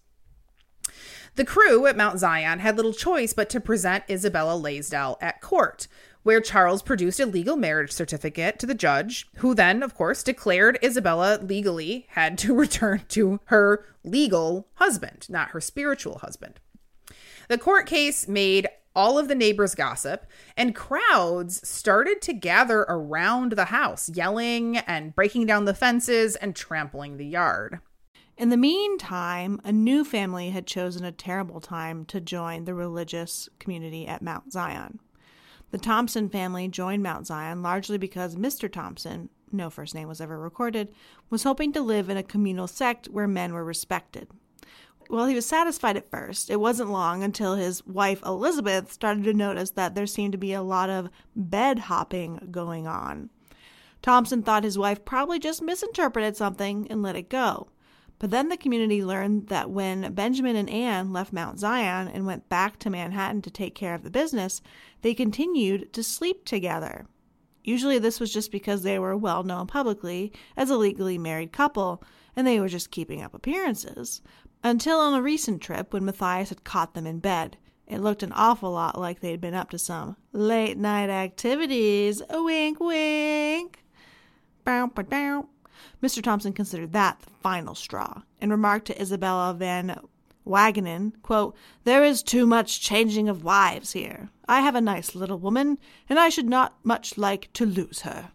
The crew at Mount Zion had little choice but to present Isabella Blaisdell at court, where Charles produced a legal marriage certificate to the judge, who then, of course, declared Isabella legally had to return to her legal husband, not her spiritual husband. The court case made all of the neighbors gossip, and crowds started to gather around the house, yelling and breaking down the fences and trampling the yard. In the meantime, a new family had chosen a terrible time to join the religious community at Mount Zion. The Thompson family joined Mount Zion largely because Mister Thompson, no first name was ever recorded, was hoping to live in a communal sect where men were respected. Well, he was satisfied at first. It wasn't long until his wife, Elizabeth, started to notice that there seemed to be a lot of bed hopping going on. Thompson thought his wife probably just misinterpreted something and let it go. But then the community learned that when Benjamin and Anne left Mount Zion and went back to Manhattan to take care of the business, they continued to sleep together. Usually this was just because they were well known publicly as a legally married couple, and they were just keeping up appearances. Until on a recent trip when Matthias had caught them in bed. It looked an awful lot like they'd been up to some late night activities. Wink, wink. Bow, bow, bow. Mister Thompson considered that the final straw and remarked to Isabella Van Wagenen, quote, "There is too much changing of wives here. I have a nice little woman, and I should not much like to lose her."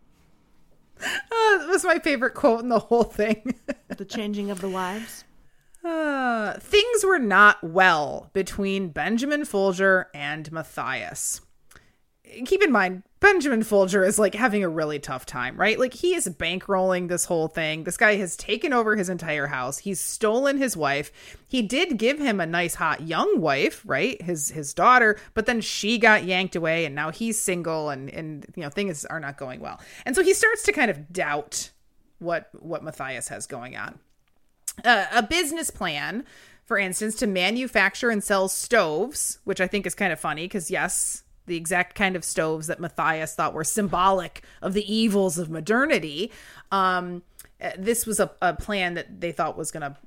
Uh, that was my favorite quote in the whole thing. The changing of the wives. Uh, things were not well between Benjamin Folger and Matthias. Keep in mind, Benjamin Folger is like having a really tough time, right? Like he is bankrolling this whole thing. This guy has taken over his entire house. He's stolen his wife. He did give him a nice hot young wife, right? His his daughter, but then she got yanked away and now he's single and, and you know, things are not going well. And so he starts to kind of doubt what, what Matthias has going on. Uh, a business plan, for instance, to manufacture and sell stoves, which I think is kind of funny because, yes, the exact kind of stoves that Matthias thought were symbolic of the evils of modernity. Um, this was a, a plan that they thought was going to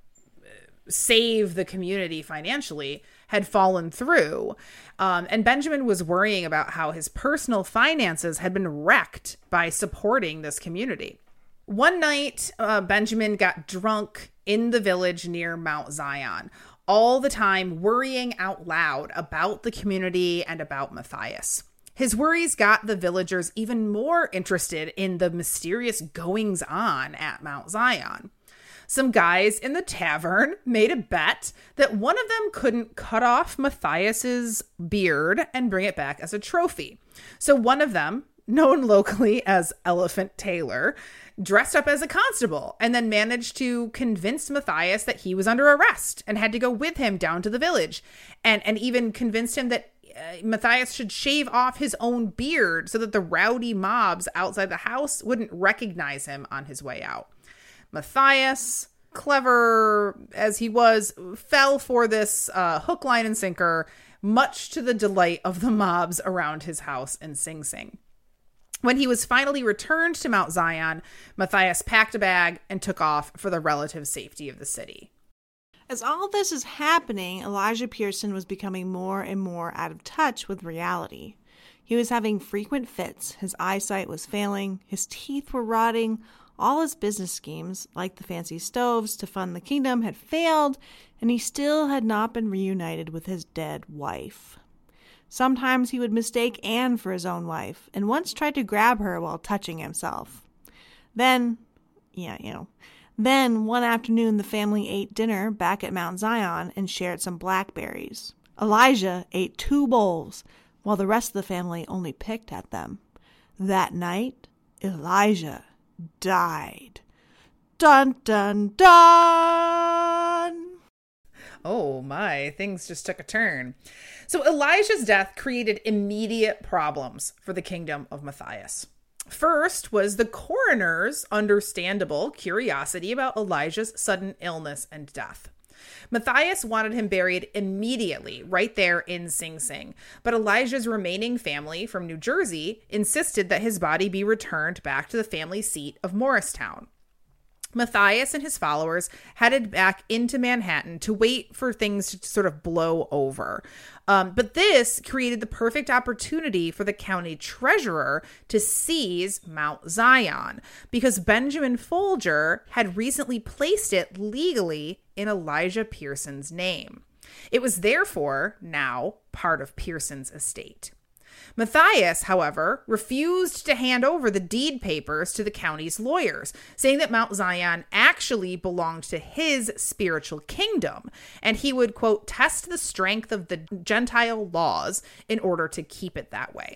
save the community financially, had fallen through. Um, and Benjamin was worrying about how his personal finances had been wrecked by supporting this community. One night, uh, Benjamin got drunk in the village near Mount Zion, all the time worrying out loud about the community and about Matthias. His worries got the villagers even more interested in the mysterious goings-on at Mount Zion. Some guys in the tavern made a bet that one of them couldn't cut off Matthias's beard and bring it back as a trophy. So one of them, known locally as Elephant Taylor, dressed up as a constable and then managed to convince Matthias that he was under arrest and had to go with him down to the village, and, and even convinced him that uh, Matthias should shave off his own beard so that the rowdy mobs outside the house wouldn't recognize him on his way out. Matthias, clever as he was, fell for this uh, hook, line, and sinker, much to the delight of the mobs around his house in Sing Sing. When he was finally returned to Mount Zion, Matthias packed a bag and took off for the relative safety of the city. As all this is happening, Elijah Pearson was becoming more and more out of touch with reality. He was having frequent fits, his eyesight was failing, his teeth were rotting, all his business schemes, like the fancy stoves to fund the kingdom, had failed, and he still had not been reunited with his dead wife. Sometimes he would mistake Anne for his own wife, and once tried to grab her while touching himself. Then, yeah, you know, then one afternoon the family ate dinner back at Mount Zion and shared some blackberries. Elijah ate two bowls, while the rest of the family only picked at them. That night, Elijah died. Dun, dun, dun! Oh my, things just took a turn. So Elijah's death created immediate problems for the kingdom of Matthias. First was the coroner's understandable curiosity about Elijah's sudden illness and death. Matthias wanted him buried immediately, right there in Sing Sing. But Elijah's remaining family from New Jersey insisted that his body be returned back to the family seat of Morristown. Matthias and his followers headed back into Manhattan to wait for things to sort of blow over. Um, but this created the perfect opportunity for the county treasurer to seize Mount Zion, because Benjamin Folger had recently placed it legally in Elijah Pearson's name. It was therefore now part of Pearson's estate. Matthias, however, refused to hand over the deed papers to the county's lawyers, saying that Mount Zion actually belonged to his spiritual kingdom, and he would, quote, test the strength of the Gentile laws in order to keep it that way.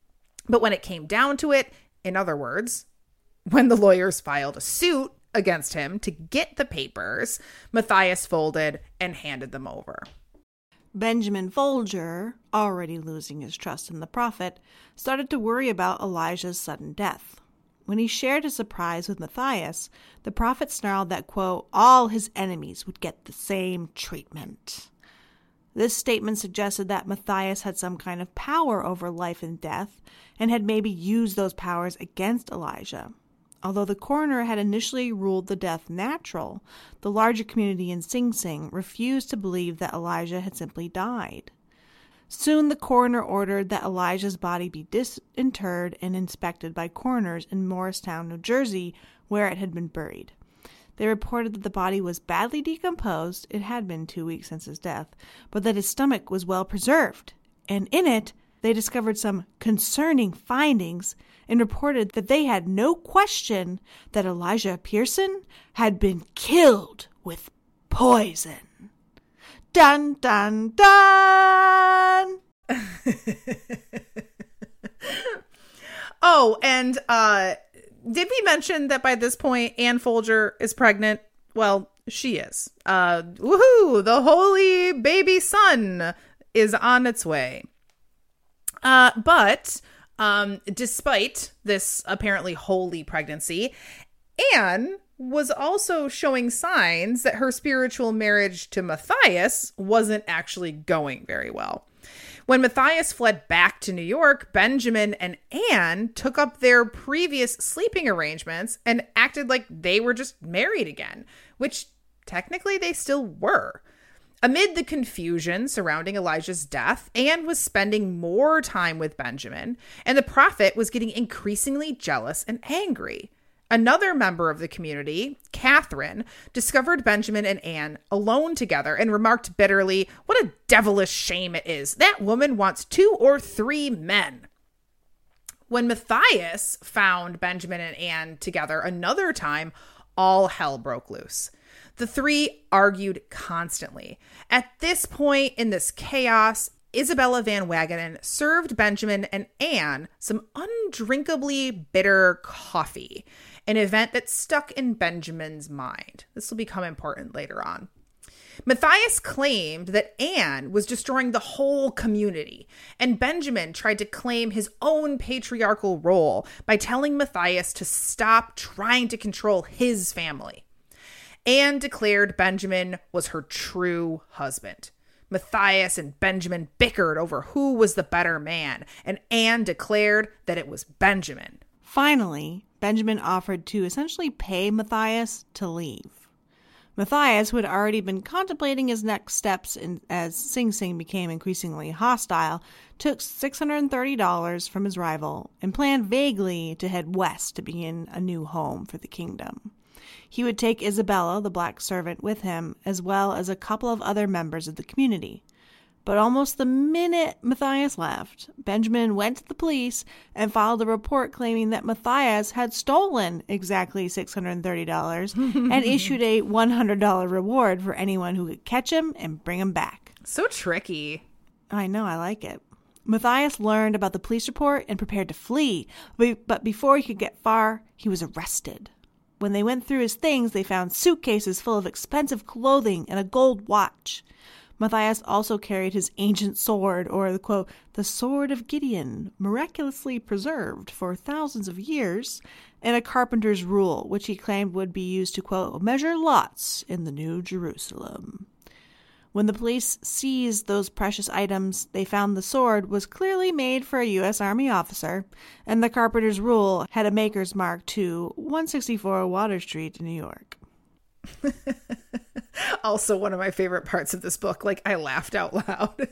But when it came down to it, in other words, when the lawyers filed a suit against him to get the papers, Matthias folded and handed them over. Benjamin Folger, already losing his trust in the prophet, started to worry about Elijah's sudden death. When he shared his surprise with Matthias, the prophet snarled that, quote, all his enemies would get the same treatment. This statement suggested that Matthias had some kind of power over life and death and had maybe used those powers against Elijah. Although the coroner had initially ruled the death natural, the larger community in Sing Sing refused to believe that Elijah had simply died. Soon the coroner ordered that Elijah's body be disinterred and inspected by coroners in Morristown, New Jersey, where it had been buried. They reported that the body was badly decomposed, it had been two weeks since his death, but that his stomach was well preserved, and in it they discovered some concerning findings and reported that they had no question that Elijah Pearson had been killed with poison. Dun, dun, dun! Oh, and uh, did we mention that by this point Anne Folger is pregnant? Well, she is. Uh, woohoo! The holy baby son is on its way. Uh, but um, despite this apparently holy pregnancy, Anne was also showing signs that her spiritual marriage to Matthias wasn't actually going very well. When Matthias fled back to New York, Benjamin and Anne took up their previous sleeping arrangements and acted like they were just married again, which technically they still were. Amid the confusion surrounding Elijah's death, Anne was spending more time with Benjamin, and the prophet was getting increasingly jealous and angry. Another member of the community, Catherine, discovered Benjamin and Anne alone together and remarked bitterly, "What a devilish shame it is. That woman wants two or three men." When Matthias found Benjamin and Anne together another time, all hell broke loose. The three argued constantly. At this point in this chaos, Isabella Van Wagenen served Benjamin and Anne some undrinkably bitter coffee, an event that stuck in Benjamin's mind. This will become important later on. Matthias claimed that Anne was destroying the whole community, and Benjamin tried to claim his own patriarchal role by telling Matthias to stop trying to control his family. Anne declared Benjamin was her true husband. Matthias and Benjamin bickered over who was the better man, and Anne declared that it was Benjamin. Finally, Benjamin offered to essentially pay Matthias to leave. Matthias, who had already been contemplating his next steps in, as Sing Sing became increasingly hostile, took six hundred thirty dollars from his rival and planned vaguely to head west to begin a new home for the kingdom. He would take Isabella, the black servant, with him, as well as a couple of other members of the community. But almost the minute Matthias left, Benjamin went to the police and filed a report claiming that Matthias had stolen exactly six hundred thirty dollars and issued a one hundred dollars reward for anyone who could catch him and bring him back. So tricky. I know, I like it. Matthias learned about the police report and prepared to flee, but before he could get far, he was arrested. When they went through his things, they found suitcases full of expensive clothing and a gold watch. Matthias also carried his ancient sword, or the quote, the sword of Gideon, miraculously preserved for thousands of years, and a carpenter's rule, which he claimed would be used to, quote, measure lots in the New Jerusalem. When the police seized those precious items, they found the sword was clearly made for a U S Army officer, and the carpenter's rule had a maker's mark to one sixty-four Water Street, New York. Also one of my favorite parts of this book. Like, I laughed out loud.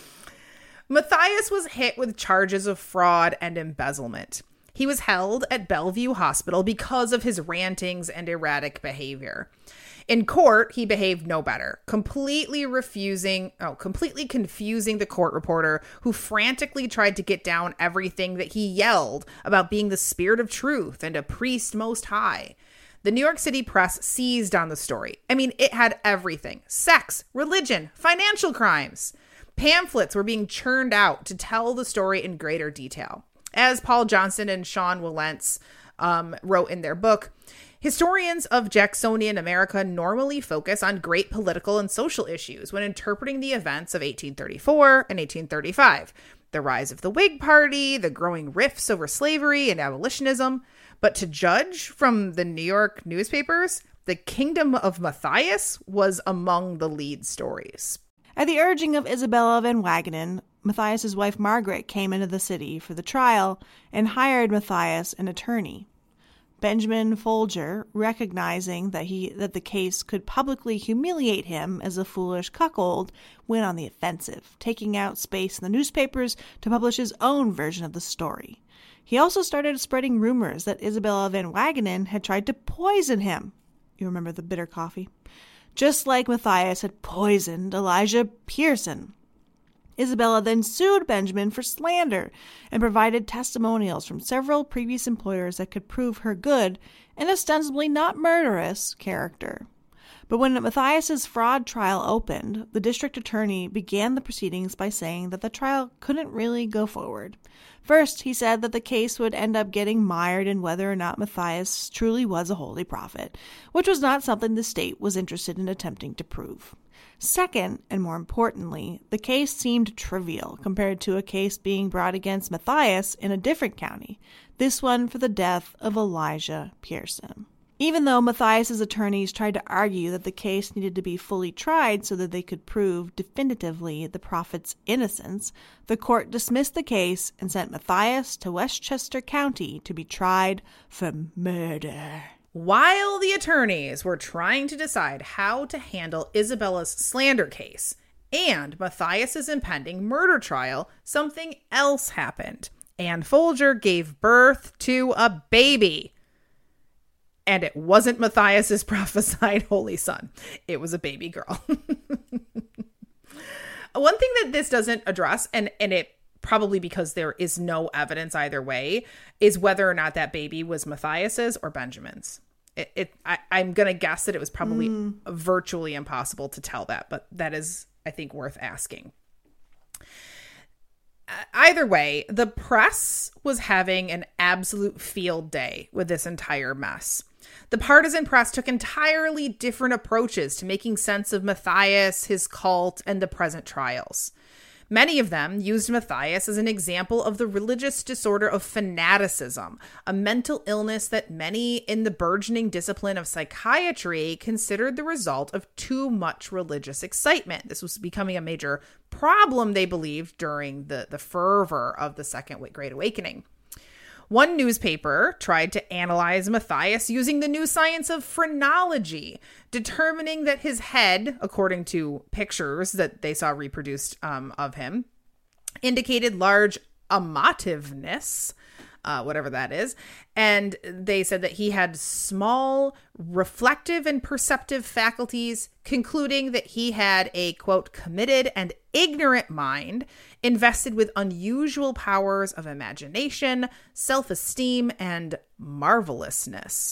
Matthias was hit with charges of fraud and embezzlement. He was held at Bellevue Hospital because of his rantings and erratic behavior. In court, he behaved no better, completely refusing, oh, completely confusing the court reporter who frantically tried to get down everything that he yelled about being the spirit of truth and a priest most high. The New York City press seized on the story. I mean, it had everything. Sex, religion, financial crimes. Pamphlets were being churned out to tell the story in greater detail. As Paul Johnson and Sean Wilentz um, wrote in their book, historians of Jacksonian America normally focus on great political and social issues when interpreting the events of eighteen thirty-four and eighteen thirty-five. The rise of the Whig Party, the growing rifts over slavery and abolitionism. But to judge from the New York newspapers, the Kingdom of Matthias was among the lead stories. At the urging of Isabella van Wagenen, Matthias's wife Margaret came into the city for the trial and hired Matthias an attorney. Benjamin Folger, recognizing that he that the case could publicly humiliate him as a foolish cuckold, went on the offensive, taking out space in the newspapers to publish his own version of the story. He also started spreading rumors that Isabella van Wagenen had tried to poison him. You remember the bitter coffee? Just like Matthias had poisoned Elijah Pearson. Isabella then sued Benjamin for slander and provided testimonials from several previous employers that could prove her good and ostensibly not murderous character. But when Matthias's fraud trial opened, the district attorney began the proceedings by saying that the trial couldn't really go forward. First, he said that the case would end up getting mired in whether or not Matthias truly was a holy prophet, which was not something the state was interested in attempting to prove. Second, and more importantly, the case seemed trivial compared to a case being brought against Matthias in a different county, this one for the death of Elijah Pearson. Even though Matthias's attorneys tried to argue that the case needed to be fully tried so that they could prove definitively the prophet's innocence, the court dismissed the case and sent Matthias to Westchester County to be tried for murder. While the attorneys were trying to decide how to handle Isabella's slander case and Matthias's impending murder trial, something else happened. Anne Folger gave birth to a baby. And it wasn't Matthias's prophesied holy son. It was a baby girl. One thing that this doesn't address, and, and it probably because there is no evidence either way, is whether or not that baby was Matthias's or Benjamin's. It, it I, I'm going to guess that it was probably mm. virtually impossible to tell that, but that is, I think, worth asking. Either way, the press was having an absolute field day with this entire mess. The partisan press took entirely different approaches to making sense of Matthias, his cult, and the present trials. Many of them used Matthias as an example of the religious disorder of fanaticism, a mental illness that many in the burgeoning discipline of psychiatry considered the result of too much religious excitement. This was becoming a major problem, they believed, during the, the fervor of the Second Great Awakening. One newspaper tried to analyze Matthias using the new science of phrenology, determining that his head, according to pictures that they saw reproduced um, of him, indicated large amativeness, uh, whatever that is. And they said that he had small, reflective and perceptive faculties, concluding that he had a, quote, committed and ignorant mind invested with unusual powers of imagination, self-esteem, and marvelousness.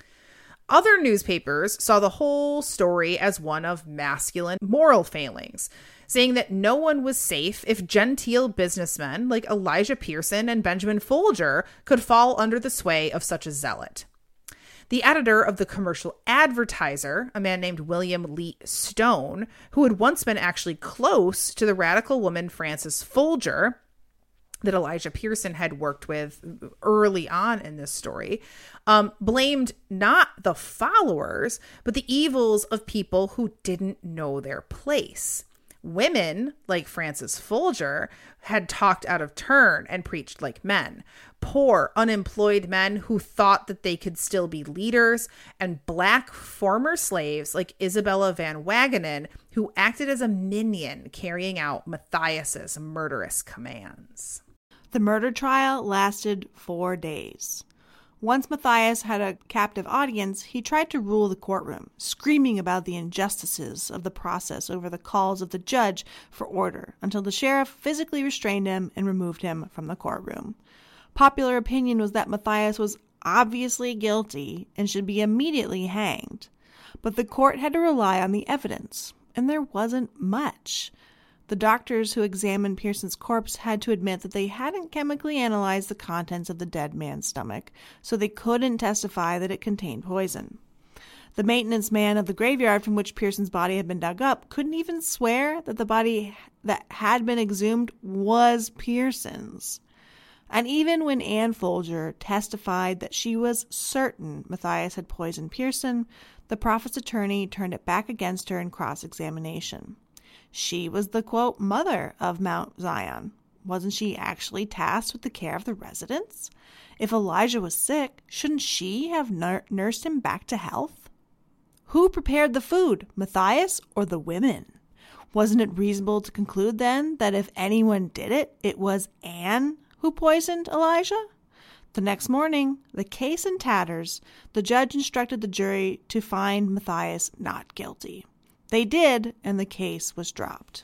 Other newspapers saw the whole story as one of masculine moral failings, saying that no one was safe if genteel businessmen like Elijah Pearson and Benjamin Folger could fall under the sway of such a zealot. The editor of the Commercial Advertiser, a man named William Lee Stone, who had once been actually close to the radical woman Frances Folger, that Elijah Pearson had worked with early on in this story, um, blamed not the followers, but the evils of people who didn't know their place. Women, like Frances Folger, had talked out of turn and preached like men. Poor, unemployed men who thought that they could still be leaders, and black former slaves like Isabella Van Wagenen, who acted as a minion carrying out Matthias's murderous commands. The murder trial lasted four days. Once Matthias had a captive audience, he tried to rule the courtroom, screaming about the injustices of the process over the calls of the judge for order, until the sheriff physically restrained him and removed him from the courtroom. Popular opinion was that Matthias was obviously guilty and should be immediately hanged. But the court had to rely on the evidence, and there wasn't much. The doctors who examined Pearson's corpse had to admit that they hadn't chemically analyzed the contents of the dead man's stomach, so they couldn't testify that it contained poison. The maintenance man of the graveyard from which Pearson's body had been dug up couldn't even swear that the body that had been exhumed was Pearson's. And even when Anne Folger testified that she was certain Matthias had poisoned Pearson, the prophet's attorney turned it back against her in cross-examination. She was the, quote, mother of Mount Zion. Wasn't she actually tasked with the care of the residents? If Elijah was sick, shouldn't she have nur- nursed him back to health? Who prepared the food, Matthias or the women? Wasn't it reasonable to conclude then that if anyone did it, it was Anne who poisoned Elijah? The next morning, the case in tatters, the judge instructed the jury to find Matthias not guilty. They did, and the case was dropped.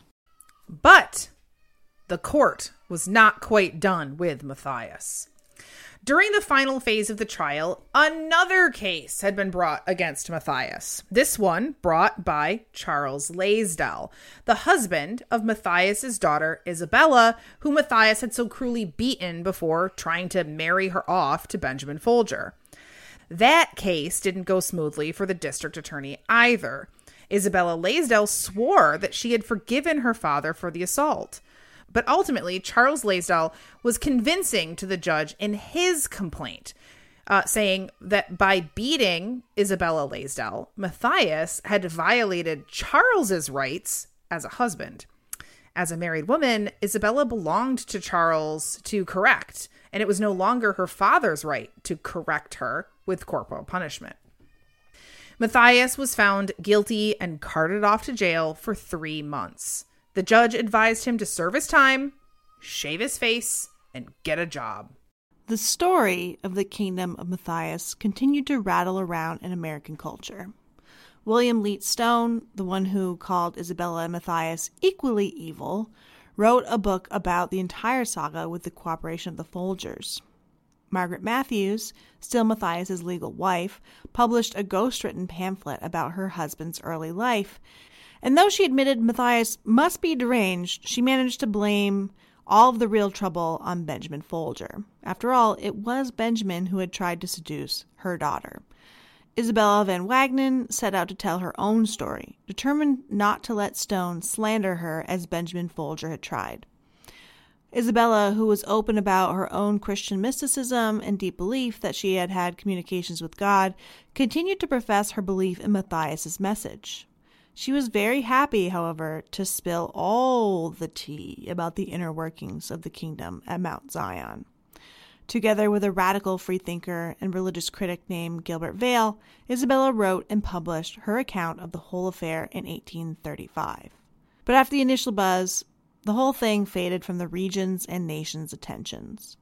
But the court was not quite done with Matthias. During the final phase of the trial, another case had been brought against Matthias. This one brought by Charles Laysdell, the husband of Matthias's daughter Isabella, who Matthias had so cruelly beaten before trying to marry her off to Benjamin Folger. That case didn't go smoothly for the district attorney either. Isabella Laysdell swore that she had forgiven her father for the assault. But ultimately, Charles Laysdell was convincing to the judge in his complaint, uh, saying that by beating Isabella Laysdell, Matthias had violated Charles's rights as a husband. As a married woman, Isabella belonged to Charles to correct, and it was no longer her father's right to correct her with corporal punishment. Matthias was found guilty and carted off to jail for three months. The judge advised him to serve his time, shave his face, and get a job. The story of the kingdom of Matthias continued to rattle around in American culture. William Leete Stone, the one who called Isabella and Matthias equally evil, wrote a book about the entire saga with the cooperation of the Folgers. Margaret Matthews, still Matthias's legal wife, published a ghostwritten pamphlet about her husband's early life. And though she admitted Matthias must be deranged, she managed to blame all of the real trouble on Benjamin Folger. After all, it was Benjamin who had tried to seduce her daughter. Isabella Van Wagenen set out to tell her own story, determined not to let Stone slander her as Benjamin Folger had tried. Isabella, who was open about her own Christian mysticism and deep belief that she had had communications with God, continued to profess her belief in Matthias's message. She was very happy, however, to spill all the tea about the inner workings of the kingdom at Mount Zion. Together with a radical freethinker and religious critic named Gilbert Vale, Isabella wrote and published her account of the whole affair in eighteen thirty-five. But after the initial buzz, the whole thing faded from the region's and nation's attentions.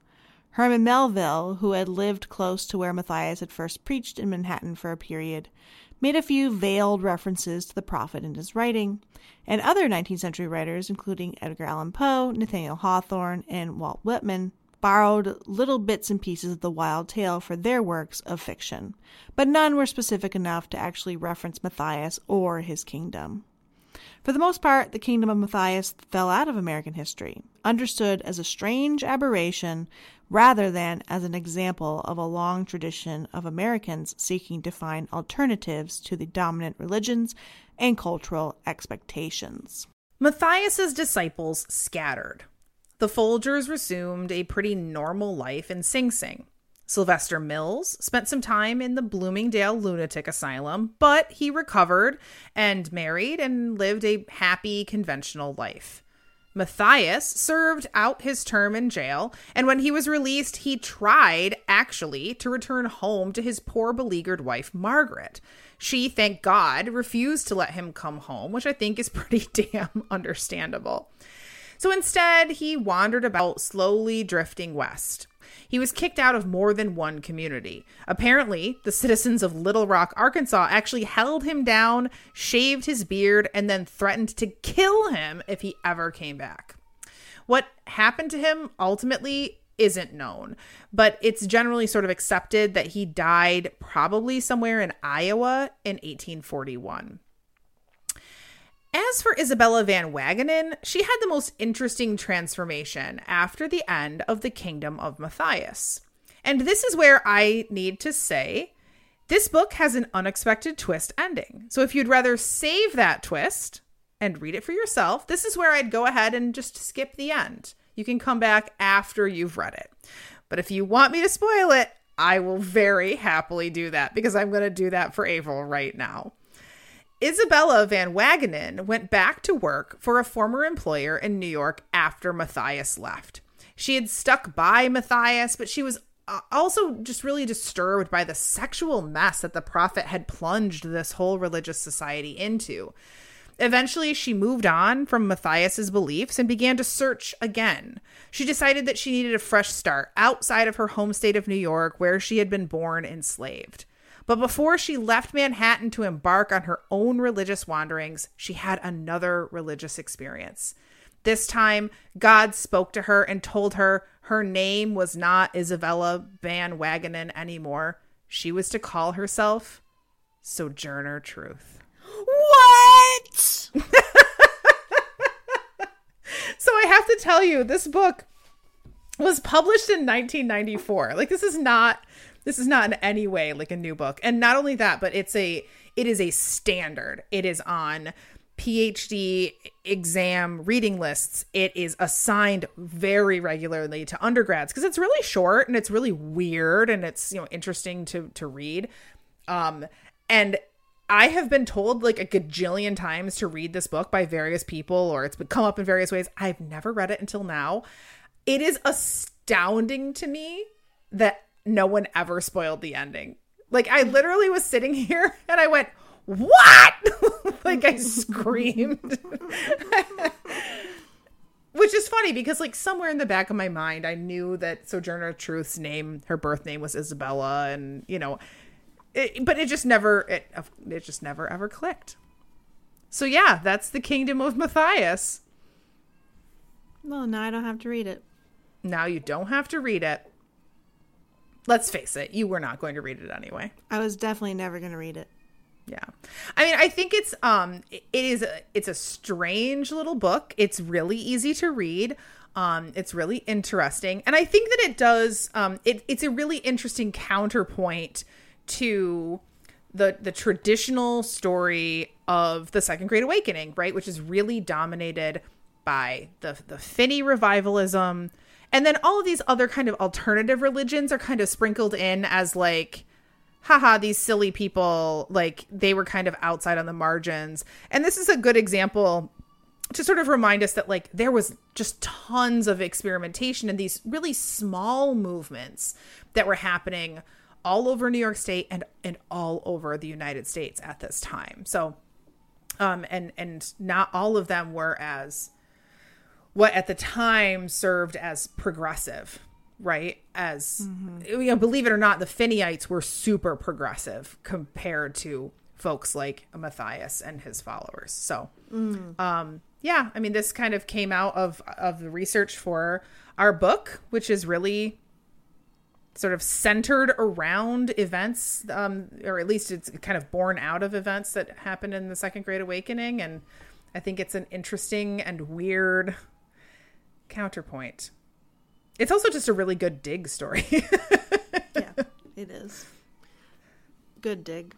Herman Melville, who had lived close to where Matthias had first preached in Manhattan for a period, made a few veiled references to the prophet in his writing, and other nineteenth century writers, including Edgar Allan Poe, Nathaniel Hawthorne, and Walt Whitman, borrowed little bits and pieces of the wild tale for their works of fiction, but none were specific enough to actually reference Matthias or his kingdom. For the most part, the kingdom of Matthias fell out of American history, understood as a strange aberration rather than as an example of a long tradition of Americans seeking to find alternatives to the dominant religions and cultural expectations. Matthias's disciples scattered. The Folgers resumed a pretty normal life in Sing Sing. Sylvester Mills spent some time in the Bloomingdale Lunatic Asylum, but he recovered and married and lived a happy, conventional life. Matthias served out his term in jail, and when he was released, he tried, actually, to return home to his poor, beleaguered wife, Margaret. She, thank God, refused to let him come home, which I think is pretty damn understandable. So instead, he wandered about, slowly drifting west. He was kicked out of more than one community. Apparently, the citizens of Little Rock, Arkansas actually held him down, shaved his beard, and then threatened to kill him if he ever came back. What happened to him ultimately isn't known, but it's generally sort of accepted that he died probably somewhere in Iowa in eighteen forty-one. As for Isabella van Wagenen, she had the most interesting transformation after the end of the kingdom of Matthias. And this is where I need to say, this book has an unexpected twist ending. So if you'd rather save that twist and read it for yourself, this is where I'd go ahead and just skip the end. You can come back after you've read it. But if you want me to spoil it, I will very happily do that, because I'm going to do that for Avril right now. Isabella van Wagenen went back to work for a former employer in New York after Matthias left. She had stuck by Matthias, but she was also just really disturbed by the sexual mess that the prophet had plunged this whole religious society into. Eventually, she moved on from Matthias's beliefs and began to search again. She decided that she needed a fresh start outside of her home state of New York, where she had been born enslaved. But before she left Manhattan to embark on her own religious wanderings, she had another religious experience. This time, God spoke to her and told her her name was not Isabella van Wagenen anymore. She was to call herself Sojourner Truth. What? So I have to tell you, this book was published in nineteen ninety-four. Like, this is not... This is not in any way like a new book. And not only that, but it's a, it is a standard. It is on P H D exam reading lists. It is assigned very regularly to undergrads because it's really short and it's really weird and it's, you know, interesting to, to read. Um, and I have been told like a gajillion times to read this book by various people, or it's come up in various ways. I've never read it until now. It is astounding to me that no one ever spoiled the ending. Like, I literally was sitting here and I went, what? Like, I screamed. Which is funny because, like, somewhere in the back of my mind, I knew that Sojourner Truth's name, her birth name was Isabella, and, you know, it, but it just never, it, it just never ever clicked. So yeah, that's the Kingdom of Matthias. Well, now I don't have to read it. Now you don't have to read it. Let's face it, you were not going to read it anyway. I was definitely never going to read it. Yeah. I mean, I think it's um it is a, it's a strange little book. It's really easy to read. Um it's really interesting. And I think that it does um it it's a really interesting counterpoint to the the traditional story of the Second Great Awakening, right, which is really dominated by the the Finney revivalism. And then all of these other kind of alternative religions are kind of sprinkled in as like, haha, these silly people, like they were kind of outside on the margins. And this is a good example to sort of remind us that like there was just tons of experimentation in these really small movements that were happening all over New York State and, and all over the United States at this time. So, um, and, and not all of them were as what at the time served as progressive, right? As, mm-hmm. you know, believe it or not, the Finneyeites were super progressive compared to folks like Matthias and his followers. So, mm. um, yeah, I mean, this kind of came out of, of the research for our book, which is really sort of centered around events, um, or at least it's kind of born out of events that happened in the Second Great Awakening. And I think it's an interesting and weird counterpoint. It's also just a really good dig story. Yeah, it is. Good dig.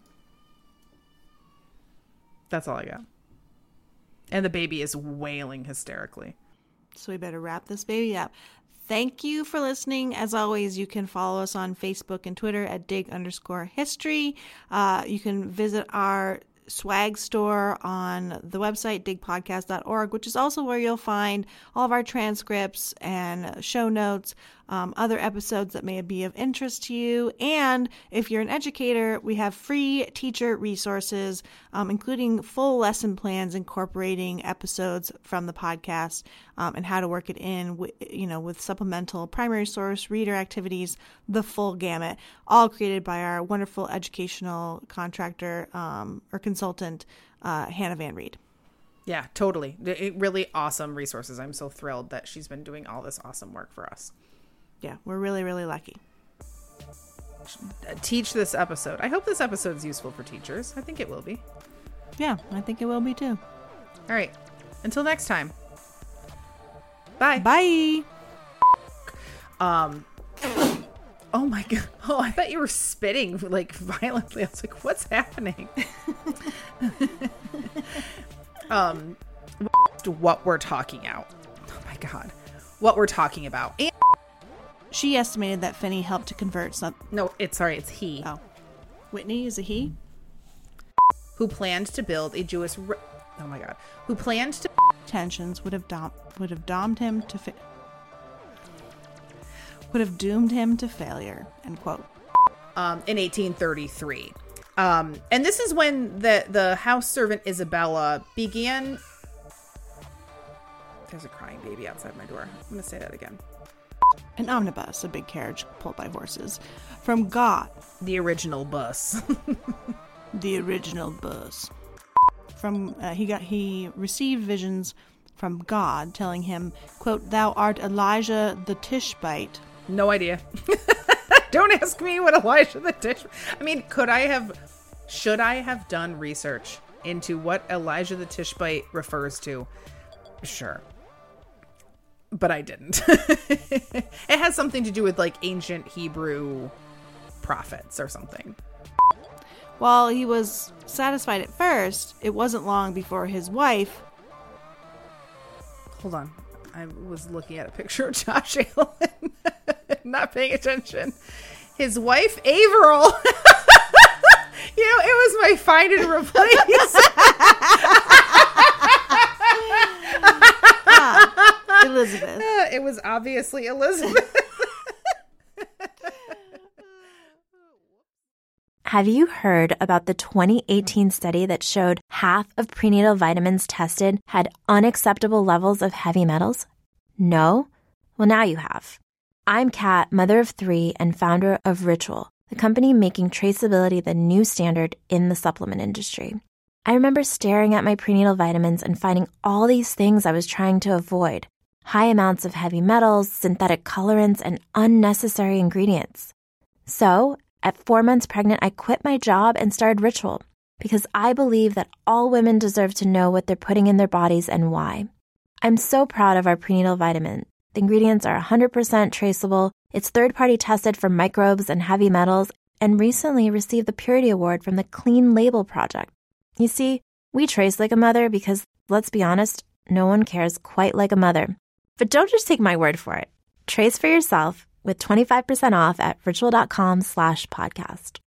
That's all I got. And the baby is wailing hysterically. So we better wrap this baby up. Thank you for listening. As always, you can follow us on Facebook and Twitter at dig underscore history. Uh, you can visit our swag store on the website dig podcast dot org, which is also where you'll find all of our transcripts and show notes, um, other episodes that may be of interest to you. And if you're an educator, we have free teacher resources, um, including full lesson plans incorporating episodes from the podcast, um, and how to work it in, w- you know, with supplemental primary source, reader activities, the full gamut, all created by our wonderful educational contractor um, or consultant, uh, Hannah Van Reed. Yeah, totally. It, really awesome resources. I'm so thrilled that she's been doing all this awesome work for us. Yeah, we're really, really lucky. Teach this episode. I hope this episode is useful for teachers. I think it will be. Yeah, I think it will be too. All right. Until next time. Bye. Bye. Um. Oh my God. Oh, I thought you were spitting like violently. I was like, what's happening? um, what we're talking out. Oh my God. What we're talking about. And she estimated that Finney helped to convert some. No, it's sorry. It's he. Oh. Whitney is a he? Who planned to build a Jewish. Re- oh my God. Who planned to. Tensions would have dom- would have domed him to. Fi- would have doomed him to failure, end quote. Um, in eighteen thirty-three. Um, and this is when the, the house servant Isabella began... There's a crying baby outside my door. I'm going to say that again. An omnibus, a big carriage pulled by horses. From God. The original bus. The original bus. From uh, he got he received visions from God telling him, quote, "Thou art Elijah the Tishbite." No idea. Don't ask me what Elijah the Tishbite. I mean, could I have, should I have done research into what Elijah the Tishbite refers to? Sure. But I didn't. It has something to do with like ancient Hebrew prophets or something. While he was satisfied at first, it wasn't long before his wife... Hold on. I was looking at a picture of Josh Allen. Not paying attention. His wife, Averill. You know, it was my find and replace. ah, Elizabeth. It was obviously Elizabeth. Have you heard about the twenty eighteen study that showed half of prenatal vitamins tested had unacceptable levels of heavy metals? No? Well, now you have. I'm Kat, mother of three and founder of Ritual, the company making traceability the new standard in the supplement industry. I remember staring at my prenatal vitamins and finding all these things I was trying to avoid. High amounts of heavy metals, synthetic colorants, and unnecessary ingredients. So, at four months pregnant, I quit my job and started Ritual because I believe that all women deserve to know what they're putting in their bodies and why. I'm so proud of our prenatal vitamin. The ingredients are one hundred percent traceable, it's third-party tested for microbes and heavy metals, and recently received the Purity Award from the Clean Label Project. You see, we trace like a mother because, let's be honest, no one cares quite like a mother. But don't just take my word for it. Trace for yourself with twenty-five percent off at ritual.com slash podcast.